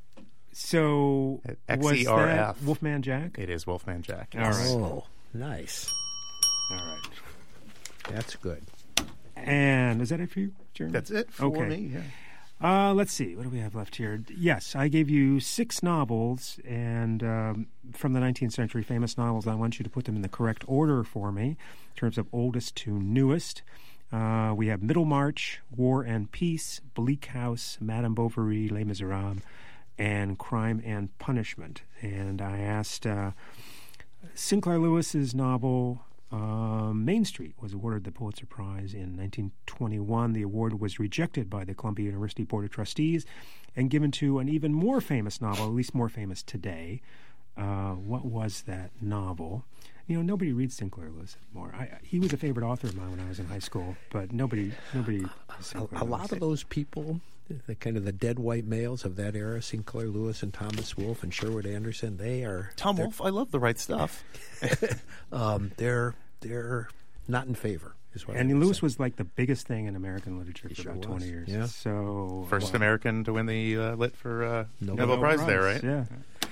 So X was E R that F. Wolfman Jack? It is Wolfman Jack. All right. Oh, nice. All right. That's good. And is that it for you, Jeremy? That's it for Okay. me. Yeah. Uh, let's see. What do we have left here? Yes, I gave you six novels, and um, from the nineteenth century, famous novels. I want you to put them in the correct order for me, in terms of oldest to newest. Uh, we have Middlemarch, War and Peace, Bleak House, Madame Bovary, Les Miserables, and Crime and Punishment. And I asked uh, Sinclair Lewis's novel uh, Main Street was awarded the Pulitzer Prize in nineteen twenty-one. The award was rejected by the Columbia University Board of Trustees and given to an even more famous novel, at least more famous today. Uh, what was that novel? You know, nobody reads Sinclair Lewis anymore. I, he was a favorite author of mine when I was in high school, but nobody, nobody. A, a lot of those people, the kind of the dead white males of that era, Sinclair Lewis and Thomas Wolfe and Sherwood Anderson, they are Tom Wolfe, I love The Right Stuff. um, they're they're not in favor. Is what I And would Lewis say. was like the biggest thing in American literature He for sure about was. twenty years. Yeah. So First well, American to win the uh, lit for uh, Nobel Nobel, Prize there, right? Yeah.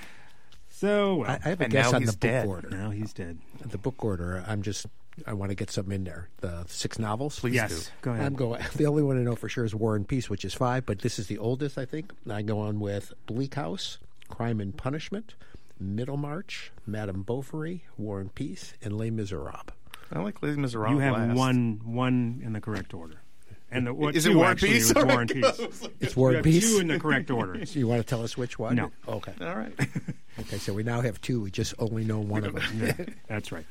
So well, I, I have a And guess now on he's the book dead. order. now he's dead. The book order. I'm just. I want to get something in there. The six novels. Please yes, do. go ahead. I'm going. The only one I know for sure is War and Peace, which is five, but this is the oldest, I think. I go on with Bleak House, Crime and Punishment, Middlemarch, Madame Bovary, War and Peace, and Les Miserables. I like Les Miserables. You have last. one one in the correct order. And the, what, Is it two, War and actually, Peace? It was War and Peace. It's War You and have Peace. two in the correct order. So you want to tell us which one? No. Okay. All right. Okay. So we now have two. We just only know one of them. Yeah, that's right.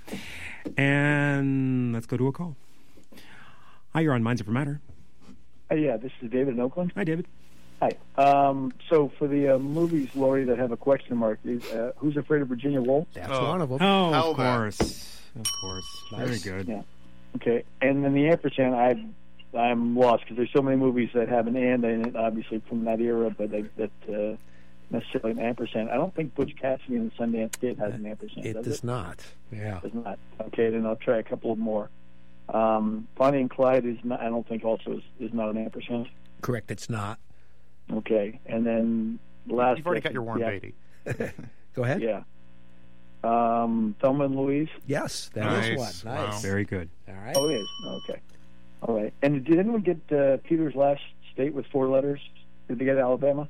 And let's go to a call. Hi, you're on Minds Over Matter. Uh, yeah, this is David in Oakland. Hi, David. Hi. Um, so for the uh, movies, Lori, that have a question mark, is, uh, Who's Afraid of Virginia Woolf? That's Oh. one of them. Oh, How of that? course. Of course. Very Nice. good. Yeah. Okay. And then the ampersand, I, I'm lost because there's so many movies that have an and in it, obviously from that era, but they, that uh, necessarily an ampersand. I don't think Butch Cassidy and the Sundance Kid has an ampersand. It does does it? not. Yeah. Does not. Okay, then I'll try a couple more. Um, Bonnie and Clyde is not. I don't think also is, is not an ampersand. Correct. It's not. Okay, and then the last. You've already got your Warren yeah, Beatty. Go ahead. Yeah. Um, Thelma and Louise. Yes, that is Nice. one. Wow. Nice. Very good. All right. Oh, it is. Okay. All right. And did anyone get uh, Peter's last state with four letters? Did they get Alabama?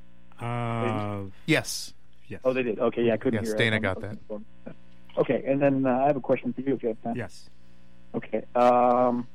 Uh, Yes. yes. Oh, they did. Okay, yeah, I couldn't Yes, hear. Dana I'm- got I'm- that. Okay, and then uh, I have a question for you if you have time. Yes. Okay. Um,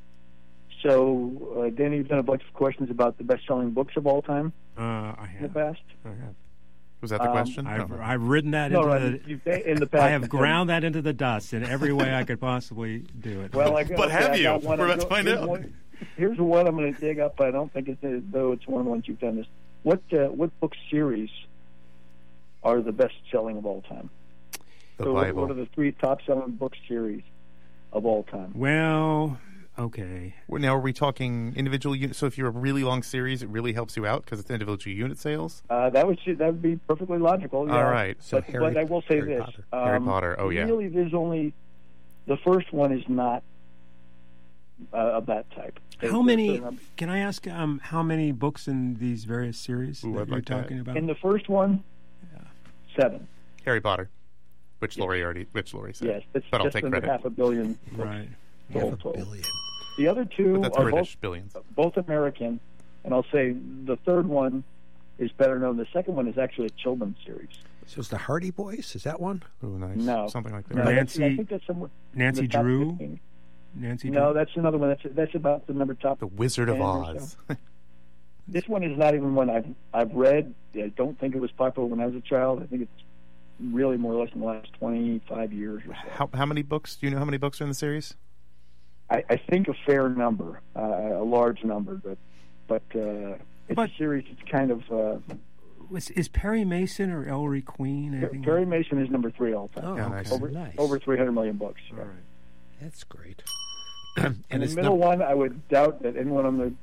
so, uh, Dana, you've done a bunch of questions about the best-selling books of all time Uh, I in the have. past. I have. Was that the Um, question? I've, No. I've written that No, into no, the... you've, in the past. I have ground that into the dust in every way I could possibly do it. Well, I got, But okay, have I you? got one. We're about to find here's out. One, here's one I'm going to dig up. I don't think it's uh, though it's one of the ones you've done this. What uh, what book series are the best-selling of all time? The so what, Bible. what are the three top-selling book series of all time? Well, okay. Well, Now, are we talking individual units? So if you're a really long series, it really helps you out because it's individual unit sales? Uh, that would that would be perfectly logical. Yeah. All right. So but, Harry- but I will say Harry this: Potter. um, Harry Potter, oh, yeah. Really, there's only the first one is not uh, of that type. How It's- many, it's, um, can I ask um, how many books in these various series Ooh, that I'd you're like that. talking about? In the first one, seven. Harry Potter, which Lori already, which Lori said. Yes, it's but I'll just take under credit. half a billion. books Right. Half total, a total. billion. The other two But that's are British both, billions. both American, and I'll say the third one is better known. The second one is actually a children's series. So it's the Hardy Boys? Is that one? Oh, nice. No. Something like that. No, that's- Nancy- I think that's somewhere. in Nancy the top Drew? fifteen. Nancy No, Drew? that's another one. That's that's about the number top. The Wizard of ten or Oz. so. This one is not even one I've I've read. I don't think it was popular when I was a child. I think it's really more or less in the last twenty-five years or so. How how many books? Do you know how many books are in the series? I, I think a fair number, uh, a large number, but but uh, it's But- a series. It's kind of uh, Is, is Perry Mason or Ellery Queen? anything Perry like- Mason is number three all time. Oh, Yeah, nice. over nice. over three hundred million books. All yeah. right. That's great. And, and the it's middle num- one, I would doubt that anyone on the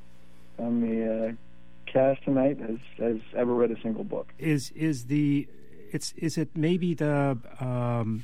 on the uh, cast tonight has, has ever read a single book. Is is the it's is it maybe the um,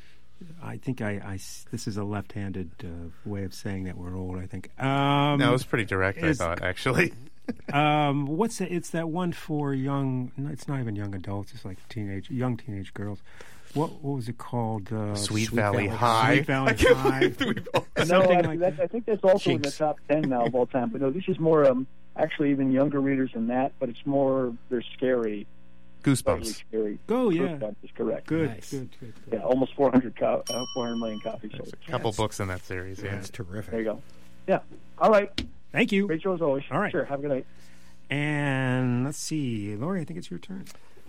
I think I, I s- this is a left-handed uh, way of saying that we're old. I think. Um, No, it was pretty direct. I is- thought actually. um, what's it? It's that one for young. no, It's not even young adults. It's like teenage, young teenage girls. What what was it called? Uh, Sweet, Sweet Valley, Valley- High. Sweet Valley I can't High. believe we've all- No, Something I, like that, that. I think that's also in the Jinx. top ten now of all time. But no, this is more um, actually even younger readers than that. But it's more they're scary, totally Goosebumps. scary. Oh, yeah. Goosebumps is correct. Good, Nice. good, good. Yeah, almost four hundred co- uh, four hundred million copies sold. A couple books in that series. Yeah. That's terrific. There you go. Yeah. All right. Thank you. Great show as always. All right. Sure. Have a good night. And let's see, Lori. I think it's your turn.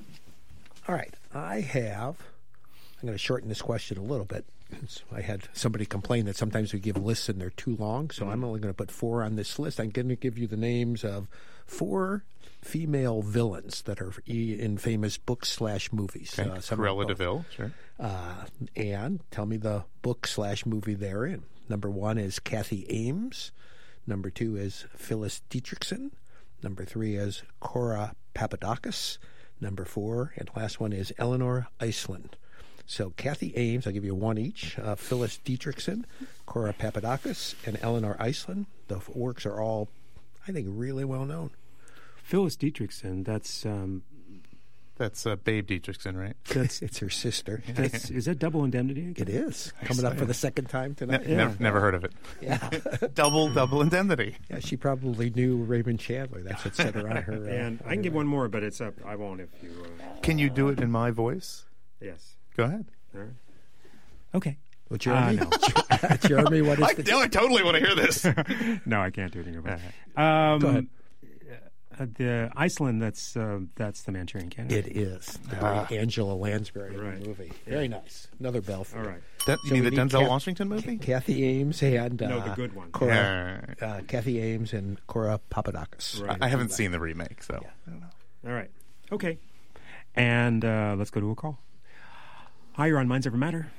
All right. I have, I'm going to shorten this question a little bit. I had somebody complain that sometimes we give lists and they're too long, so I'm only going to put four on this list. I'm going to give you the names of four female villains that are e- in famous books slash movies. Okay. Uh, some are Cruella both. DeVille. Sure. Uh, and tell me the book slash movie they're in. Number one is Kathy Ames. Number two is Phyllis Dietrichson. Number three is Cora Papadakis. Number four and last one is Eleanor Iceland. So Kathy Ames, I'll give you one each. Uh, Phyllis Dietrichson, Cora Papadakis, and Eleanor Iceland. The works are all, I think, really well known. Phyllis Dietrichson. That's um, That's uh, Babe Dietrichson, right? that's It's her sister. that's is that Double Indemnity? It is coming up for the second time tonight. Ne- never, never heard of it. Yeah, Double, double indemnity. yeah. She probably knew Raymond Chandler. That's what set her on her. Uh, And I can give one more, but it's up. I won't if you. Uh, Can you do it in my voice? yes. Go ahead. All right. Okay. Well, Jeremy, Uh, Jeremy, what is I, the? no, I totally want to hear this. No, I can't do anything about it. Um, Go ahead. uh, the Iceland. That's uh, that's the Manchurian Candidate. It is the very Angela Lansbury Right. movie. Very nice. Another bell for All you. right. That, you So mean we the need Denzel Kath- Washington movie? Kathy Ames and uh, No, the good one. Cora, Yeah. uh, Kathy Ames and Cora Papadakis. Right. I, I haven't seen the remake, so Yeah. I don't know. All right. Okay. And uh, let's go to a call. Hi, you're on Minds Ever Matter.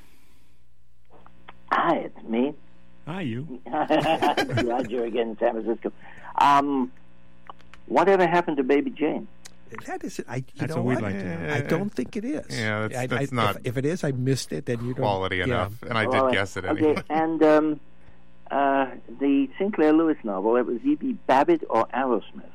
Hi, it's me. Hi, you. Roger again in San Francisco. Um, whatever happened to Baby Jane? That is, I. You That's know what we'd what? like to know. I don't think it is. Yeah, that's- I, that's I, not If, if it is, I missed it, and you don't. Quality yeah. enough, and I did All right. guess it Okay, anyway. and um, uh, the Sinclair Lewis novel, it was E B. Babbitt or Arrowsmith?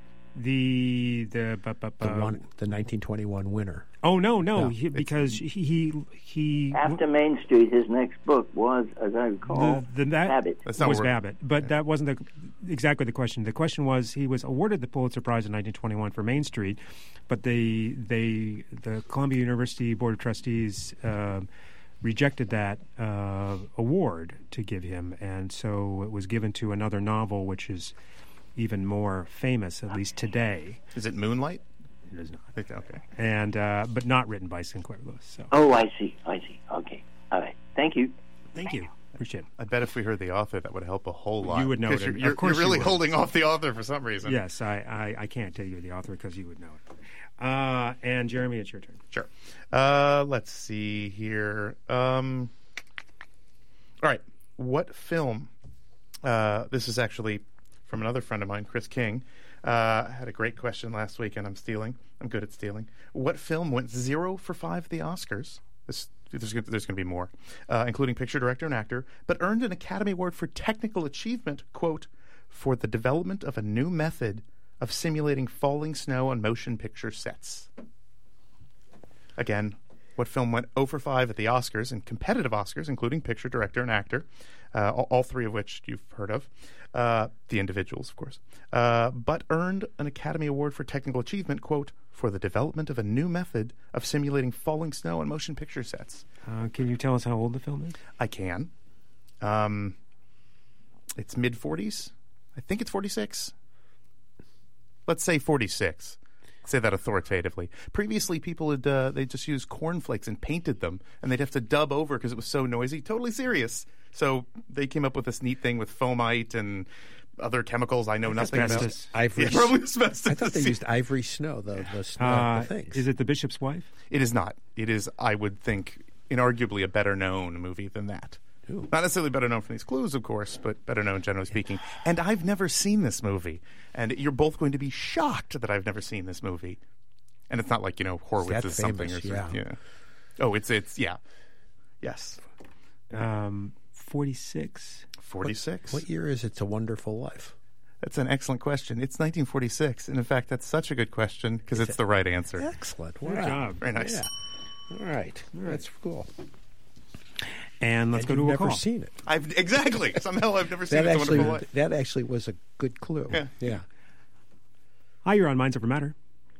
The the bu- bu- The bu- one, the nineteen twenty-one winner. Oh no no No, he, because he he he After Main Street, his next book was, as I recall, the, the, that Babbitt. That's not was what we're- Babbitt, but that wasn't the, exactly the question. The question was he was awarded the Pulitzer Prize in nineteen twenty-one for Main Street, but they they the Columbia University Board of Trustees uh, rejected that uh, award to give him, and so it was given to another novel, which is even more famous, at least today. Is it Moonlight? It is not, I think- Okay. and uh, but not written by Sinclair Lewis. So Oh, I see. I see. Okay. All right. Thank you. thank you, appreciate it. I bet if we heard the author, that would help a whole lot. You would know 'Cause it, You're, of you're, course you're really you would. holding off the author for some reason. Yes, I, I, I can't tell you the author because you would know it. Uh, and Jeremy, it's your turn. Sure. Uh, let's see here. Um, all right. What film? Uh, this is actually from another friend of mine, Chris King. Uh, I had a great question last week, and I'm stealing. I'm good at stealing. What film went zero for five at the Oscars? This, there's going there's to be more, uh, including picture, director, and actor, but earned an Academy Award for technical achievement, quote, for the development of a new method of simulating falling snow on motion picture sets. Again, what film went zero for five at the Oscars, and competitive Oscars, including picture, director, and actor, uh, all, all three of which you've heard of, uh, the individuals, of course, uh, but earned an Academy Award for technical achievement, quote, for the development of a new method of simulating falling snow on motion picture sets. Uh, can you tell us how old the film is? I can. Um, it's mid forties. I think it's forty-six. Let's say forty-six. Say that authoritatively. Previously, people had uh, they just used cornflakes and painted them, and they'd have to dub over because it was so noisy. Totally serious. So they came up with this neat thing with foamite and other chemicals I know nothing Asbestos. about. Ivory. Yeah, probably asbestos. I thought they used ivory snow, the, the, snow, Uh, the things. is it The Bishop's Wife? It is not. It is, I would think, inarguably a better known movie than that. Ooh. Not necessarily better known for these clues, of course, but better known generally speaking. And I've never seen this movie. And you're both going to be shocked that I've never seen this movie. And it's not like, you know, Horowitz that is something famous? or something. Yeah. Yeah. Oh, it's, it's, yeah. Yes. Um, forty-six. forty-six? What year is It's a Wonderful Life? That's an excellent question. It's nineteen forty-six. And in fact, that's such a good question because it's the right answer. Excellent. Good Wow. job. Very nice. Yeah. All right. That's cool. And let's And go you've to a never call. seen it. I've Exactly. Somehow I've never seen That It's a actually, Wonderful Life. that actually was a good clue. Yeah. yeah. Hi, you're on Minds Over Matter.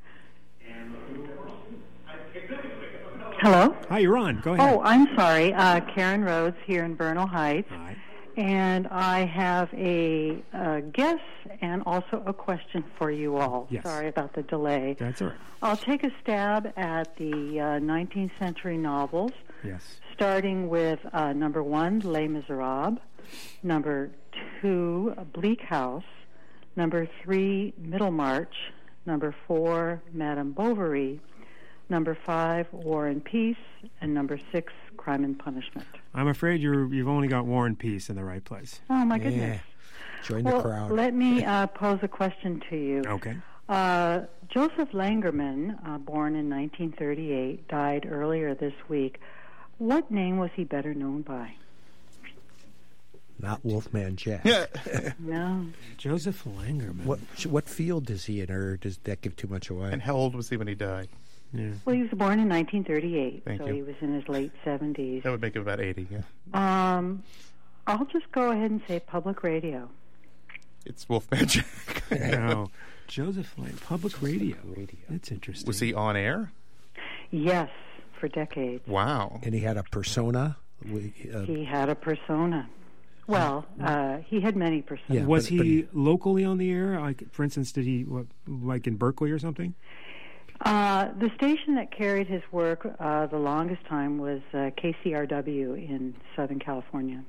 Hello? Hi, you're on. Go ahead. Oh, I'm sorry. Uh, Karen Rhodes here in Bernal Heights. Hi. And I have a, uh guess and also a question for you all. Yes. Sorry about the delay. That's all right. I'll take a stab at the uh, nineteenth century novels, Yes. starting with uh, number one, Les Miserables, number two, Bleak House, number three, Middlemarch, number four, Madame Bovary, number five, War and Peace, and number six, Crime and Punishment. I'm afraid you're, you've only got War and Peace in the right place. Oh, my Yeah. goodness. Join well, the crowd. let me uh, pose a question to you. Okay. Uh, Joseph Langerman, uh, born in nineteen thirty-eight, died earlier this week. What name was he better known by? Not Wolfman Jack. No. Joseph Langerman. What what field is he in, or does that give too much away? And how old was he when he died? Yeah. Well, he was born in nineteen thirty-eight, Thank so you. he was in his late seventies. That would make him about eighty, yeah. Um, I'll just go ahead and say public radio. It's Wolfman Jack. No. Joseph Lang, public radio. radio. That's interesting. Was he on air? Yes, for decades. Wow. And he had a persona. We, uh, He had a persona. Well, uh, he had many personas. Yeah, was but- he, but he- locally on the air? Like, for instance, did he what, like in Berkeley or something? Uh, the station that carried his work uh, the longest time was uh, K C R W in Southern California.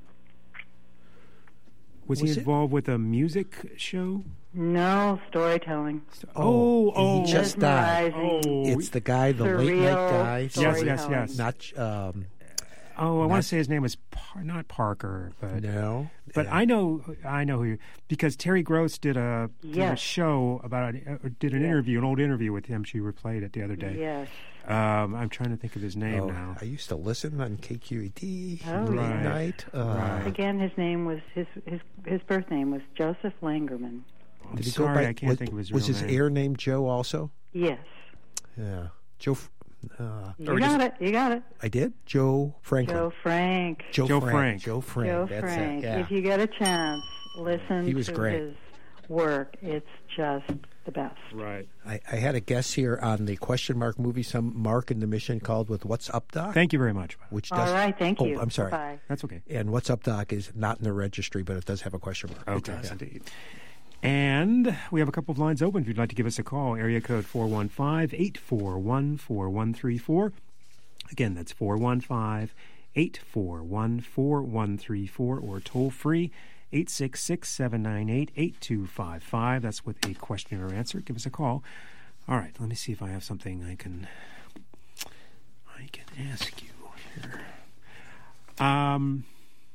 Was, Was he it- involved with a music show? No, storytelling. Oh, he oh, just died. Mesmerizing. Oh, It's the guy, the late night Surreal guy. Yes, yes, storytelling. yes. Not um, oh, I want Not- to say his name was Par- not Parker, but no. but Yeah. I know I know who you, because Terry Gross did a, did a Yes. show about it, uh, did an Yes. interview, an old interview with him. She replayed it the other day. Yes. Um, I'm trying to think of his name Oh, now. I used to listen on K Q E D Oh, late Right. night. Uh, Right. Again, his name was his his his birth name was Joseph Langerman. I'm Did he go sorry, by- I can't was, think of his Was real his name. air name Joe also? Yes. Yeah, Joe. F- Uh, You we got just- it. You got it. I did. Joe Franklin. Joe Frank. Joe, Joe Frank. Frank. Joe Frank. Joe That's Frank. it. Yeah. If you get a chance, listen He was to great. his work. It's just the best. Right. I, I had a guess here on the question mark movie. Some Mark in the Mission called with "What's Up, Doc," Thank you very much. which All does. right. Thank oh, you. I'm sorry. Bye. That's okay. And "What's Up, Doc" is not in the registry, but it does have a question mark. Okay. Yeah. Indeed. And we have a couple of lines open if you'd like to give us a call. Area code four one five, eight four one, four one three four. Again, that's four one five, eight four one, four one three four, or toll free eight six six, seven nine eight, eight two five five. That's with a question or answer. Give us a call. All right, let me see if I have something I can I can ask you here. Um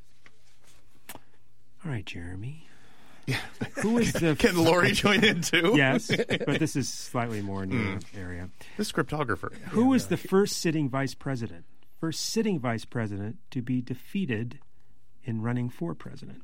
All right, Jeremy. Who is the Can Lori join in too? Yes, but this is slightly more in your area. The scriptographer. Who was the first sitting vice president? First sitting vice president to be defeated in running for president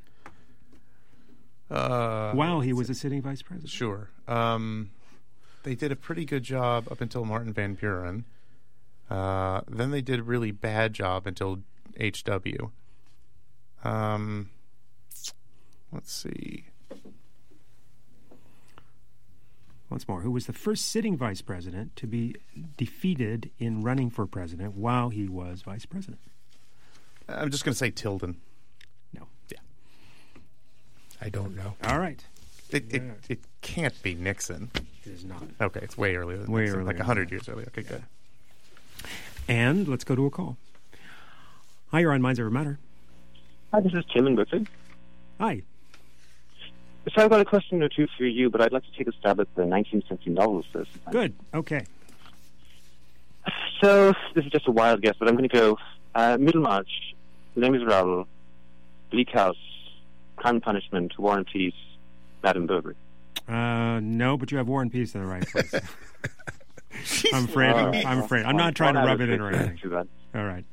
Uh, while he was a sitting vice president. Sure. Um, they did a pretty good job up until Martin Van Buren. Uh, then they did a really bad job until H W. Um, let's see. Once more, who was the first sitting vice president to be defeated in running for president while he was vice president? I'm just going to say Tilden. No. Yeah. I don't know. All right. It, it, it can't be Nixon. It is not. Okay, it's way earlier than Way Nixon, earlier like than one hundred that. years earlier. Okay, good. And let's go to a call. Hi, you're on Minds Over Matter. Hi, this is Tim in Brooklyn. Hi. So I've got a question or two for you, but I'd like to take a stab at the nineteenth century novels first. Good. Okay. So this is just a wild guess, but I'm going to go uh, Middlemarch, Les Miserables, Bleak House, Crime and Punishment, War and Peace, Madame Bovary. Uh, no, but you have War and Peace in the right place. I'm afraid. All right. I'm afraid. I'm not trying to One out rub of it in or six. anything. Too bad. All right.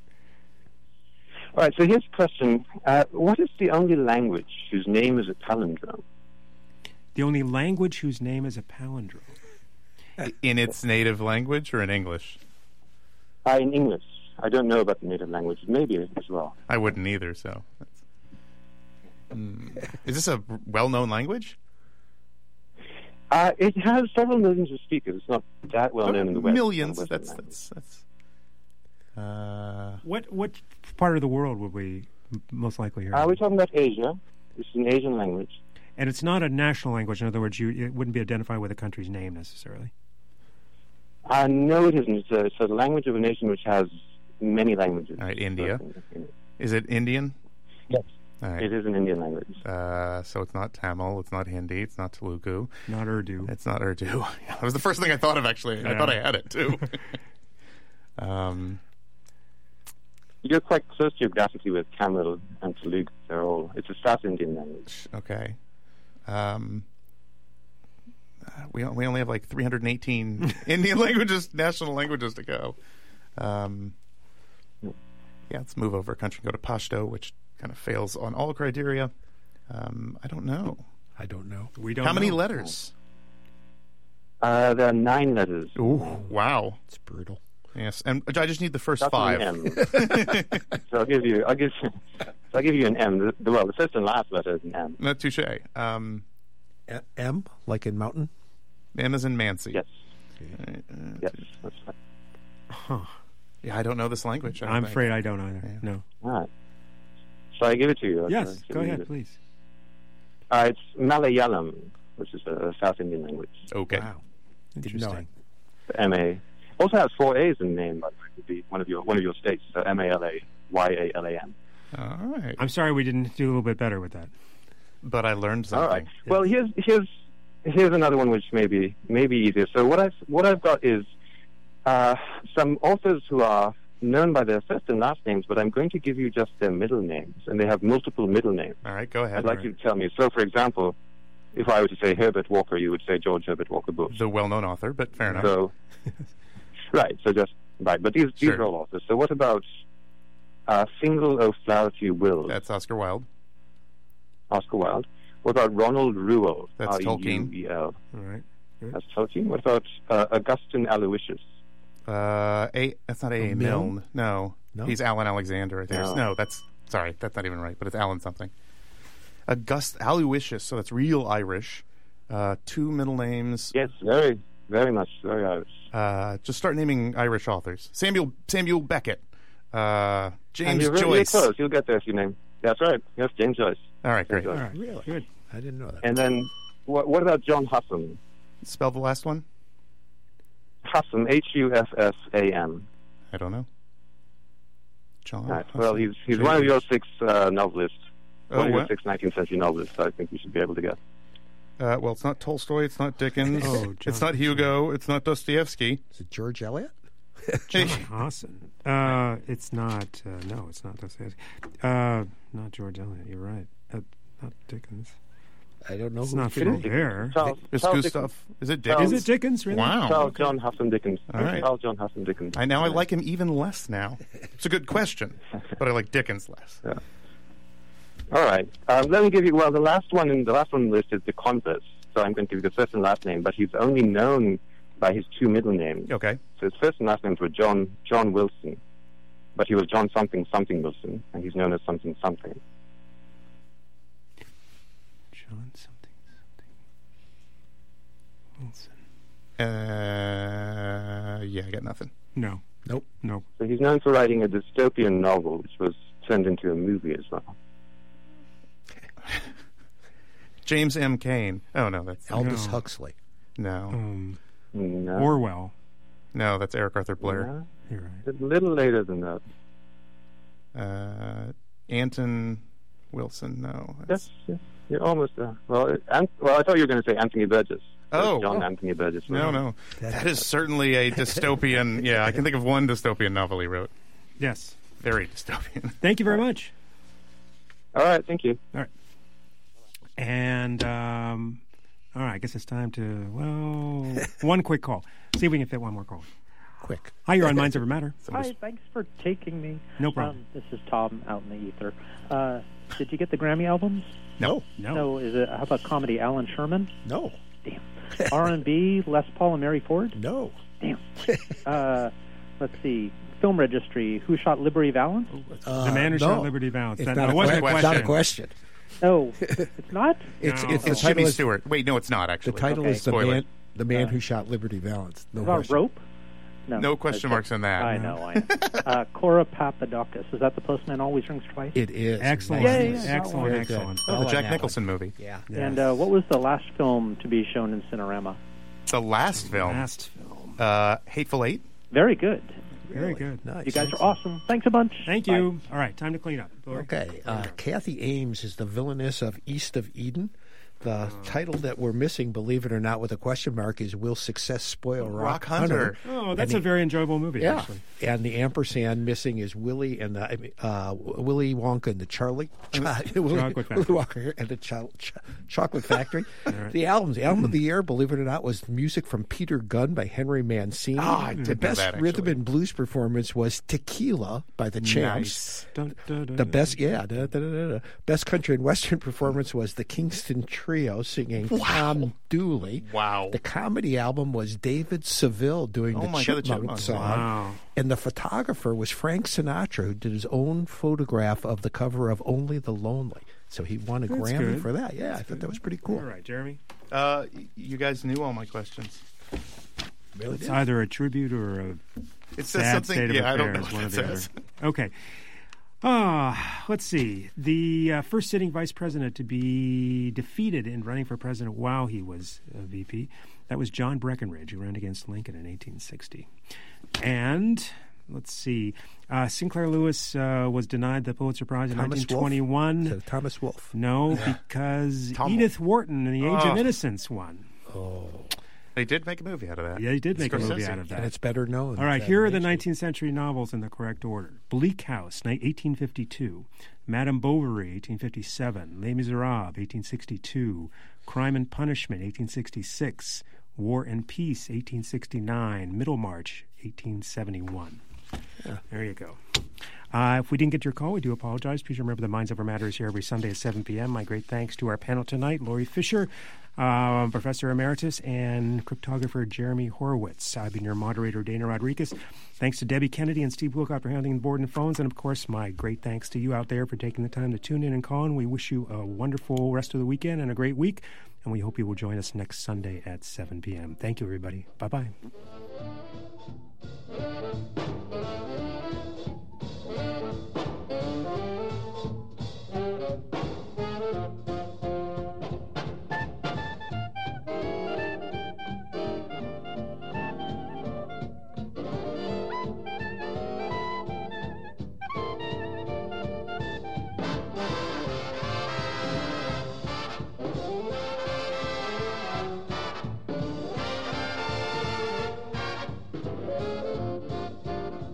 All right, so here's a question. Uh, what is the only language whose name is a palindrome? The only language whose name is a palindrome. In its native language or in English? Uh, in English. I don't know about the native language. Maybe as well. I wouldn't either, so. That's... Mm. Is this a well-known language? Uh, it has several millions of speakers. It's not that well known in the West. Millions. Western That's, language. that's, that's... Uh, What what part of the world would we m- most likely hear? Uh, we're talking about Asia. It's an Asian language. And it's not a national language. In other words, you it wouldn't be identified with a country's name necessarily. Uh, no, it isn't. It's a, it's a language of a nation which has many languages. all right, India. In it. Is it Indian? Yes. All right. It is an Indian language. Uh, so it's not Tamil, it's not Hindi, it's not Telugu. Not Urdu. It's not Urdu. That was the first thing I thought of, actually. I Yeah. thought I had it, too. um, You're quite close geographically with Tamil and Telugu. They're all. It's a South Indian language. okay. Um, uh, we, we only have like three hundred eighteen Indian languages, national languages to go. Um, yeah, let's move over a country and go to Pashto, which kind of fails on all criteria. Um, I don't know. I don't know. We don't. How many know. letters? Uh, there are nine letters. Ooh, wow. It's brutal. Yes, and I just need the first Starts with five. an M. So I'll give you. I'll give. So I'll give you an M. The, the, well, the first and last letter is an M. No, touche. Um, A- M, like in mountain? M is in Mansi. Yes. Right, uh, Yes. That's right. Huh. Yeah, I don't know this language. I don't I'm think. afraid I don't either. Yeah. No. All right. So I give it to you. Yes. Should Go we ahead, use it? please. Uh, it's Malayalam, which is a South Indian language. Okay. Wow. Didn't know it. Interesting. M A. Also has four A's in the name, by the way. It would be one of your one of your states. So M A L A Y A L A M. All right. I'm sorry we didn't do a little bit better with that. But I learned All something. right. Well, here's here's here's another one which may be maybe easier. So what I've what I've got is uh, some authors who are known by their first and last names, but I'm going to give you just their middle names, and they have multiple middle names. All right, go ahead. I'd like All you right. to tell me. So, for example, if I were to say Herbert Walker, you would say George Herbert Walker Bush. The well-known author, but fair enough. So, right. So just right. But these these Sure. are all authors. So what about uh, Fingal O'Flaherty Wills? That's Oscar Wilde. Oscar Wilde. What about Ronald Reuel? That's Tolkien. R E U E L. All right. That's Tolkien. What about uh, Augustine Aloysius? Uh, a that's not A. A. Oh, Milne? Milne. No. No? He's Alan Alexander. I think. No. No, that's sorry. That's not even right. But it's Alan something. August Aloysius. So that's real Irish. Uh, two middle names. Yes, very, very much, very Irish. Uh, just start naming Irish authors. Samuel Samuel Beckett. Uh, And James you're, very- Joyce. You're close. You'll get there if you name. That's right. Yes, James Joyce. All right, great. James All Joyce. right. Really? Good. I didn't know that. And then, what, what about John Hussam? Spell the last one. Hussam, H U F S A M. I don't know. John. Right. Well, Hussam. he's he's one of your six uh, novelists. Oh, one of your what? six nineteenth century novelists. I think you should be able to get. Uh, well, it's not Tolstoy. It's not Dickens. Oh, it's John not Hugo. It's not Dostoevsky. Is it George Eliot? John Hassan. Uh, it's not. Uh, no, it's not Dostoevsky. Uh, not George Eliot. You're right. Uh, not Dickens. I don't know It's who not it is. Flaubert. Charles, It's Charles Gustav. Dickens. Is it Charles- Dickens? Is it Dickens? Really? Wow. Charles okay. John Hussam Dickens. All right. Charles John Hussam Dickens. I now I like him even less now. It's a good question, but I like Dickens less. Yeah. All right. Um, let me give you. Well, the last one in the last one on the list is the converse. So I'm going to give you the first and last name, but he's only known by his two middle names. Okay. So his first and last names were John John Wilson, but he was John something something Wilson, and he's known as something something. John something something. Wilson. Uh, yeah, I got nothing. No. Nope. No. So he's known for writing a dystopian novel, which was turned into a movie as well. James M. Cain. Oh, no, that's... Aldous No. Huxley. No. Um, No. Orwell. No, that's Eric Arthur Blair. No. You're right. A little later than that. Uh, Anton Wilson. No. That's... Yes, yes. You're almost there. Well, it, Ant- well, I thought you were going to say Anthony Burgess. Oh. John Oh. Anthony Burgess. No, no. That is certainly a dystopian... Yeah, I can think of one dystopian novel he wrote. Yes. Very dystopian. Thank you very much. All right, thank you. All right. And, um, all right, I guess it's time to, well, one quick call. See if we can fit one more call. Quick. Hi, you're on Minds Over Matter. Hi, thanks for taking me. No problem. Um, this is Tom out in the ether. Uh, did you get the Grammy albums? No. No. No. Is it? How about comedy? Alan Sherman? No. Damn. R and B? Les Paul and Mary Ford? No. Damn. uh, let's see. Film Registry. Who shot Liberty Valance? Uh, The Man Who no. Shot Liberty Valance. It's That, not, that a wasn't que- a it's question. not a question. No, it's not? It's, No. it's, the It's title Jimmy is, Stewart. Wait, no, it's not, the actually. title Okay. is the Spoiler. man, the man Uh, who shot Liberty Valance. No About question. Rope? No. No question That's- marks on that. I know. I know. uh, Cora Papadakis. Is that The Postman Always Rings Twice? It is. Excellent. Yeah, yeah, yeah. Excellent, Very excellent. good. Oh, Well the done, Jack Alan. Nicholson movie. Yeah. Yes. And uh, what was the last film to be shown in Cinerama? The last film. Last film. Uh, Hateful Eight. Very good. Very good. Nice. You guys are awesome. Thanks a bunch. Thank you. All right, time to clean up. Lori. Okay. Uh, Kathy Ames is the villainess of East of Eden. The title that we're missing, believe it or not, with a question mark, is Will Success Spoil Rock, Rock Hunter. Oh, that's And a the- very enjoyable movie, Yeah, actually. and the ampersand missing is Willy and the I mean, uh, Willy Wonka and the Charlie Willy, Chocolate Factory. Willy Wonka and the cho- ch- Chocolate Factory. The albums, the album of the year, believe it or not, was music from Peter Gunn by Henry Mancini. Ah, I the did know best that, rhythm actually. and blues performance was Tequila by the Champs. Nice. Dun, dun, dun, The dun. best, yeah, da, da, da, da, da. Best country and western performance was the Kingston Trio singing Tom Dooley. Wow. The comedy album was David Seville doing Oh the my God, the Chipmunk Chipmunks. song. Wow. And the photographer was Frank Sinatra, who did his own photograph of the cover of Only the Lonely. So he won a That's Grammy good. for that. Yeah, I thought that was pretty cool. All right, Jeremy. Uh, y- you guys knew all my questions. Really It's did. either a tribute or a It says sad something. state of Yeah, I don't know affairs, what one it or the other. says. Okay. Ah, let's see. The uh, first sitting vice president to be defeated in running for president while he was a V P, that was John Breckinridge, who ran against Lincoln in eighteen sixty. And let's see, uh, Sinclair Lewis uh, was denied the Pulitzer Prize in Thomas nineteen twenty-one. So Thomas Wolfe. No, because Tom Edith Wharton in The Age Oh. of Innocence won. Oh, They did make a movie out of that. Yeah, they did make a movie Scorsese. out of that. and it's better known. All right, than here are the Mason. nineteenth century novels in the correct order. Bleak House, ni- eighteen fifty-two. Madame Bovary, eighteen fifty-seven. Les Miserables, eighteen sixty-two. Crime and Punishment, eighteen sixty-six. War and Peace, eighteen sixty-nine. Middlemarch, eighteen seventy-one. Yeah. There you go. Uh, if we didn't get your call, we do apologize. Please remember the Minds Over Matter is here every Sunday at seven p.m. My great thanks to our panel tonight, Laurie Fisher, uh, Professor Emeritus, and cryptographer Jeremy Horowitz. I've been your moderator, Dana Rodriguez. Thanks to Debbie Kennedy and Steve Wilcott for handling the board and phones. And, of course, my great thanks to you out there for taking the time to tune in and call in. We wish you a wonderful rest of the weekend and a great week. And we hope you will join us next Sunday at seven p.m. Thank you, everybody. Bye-bye.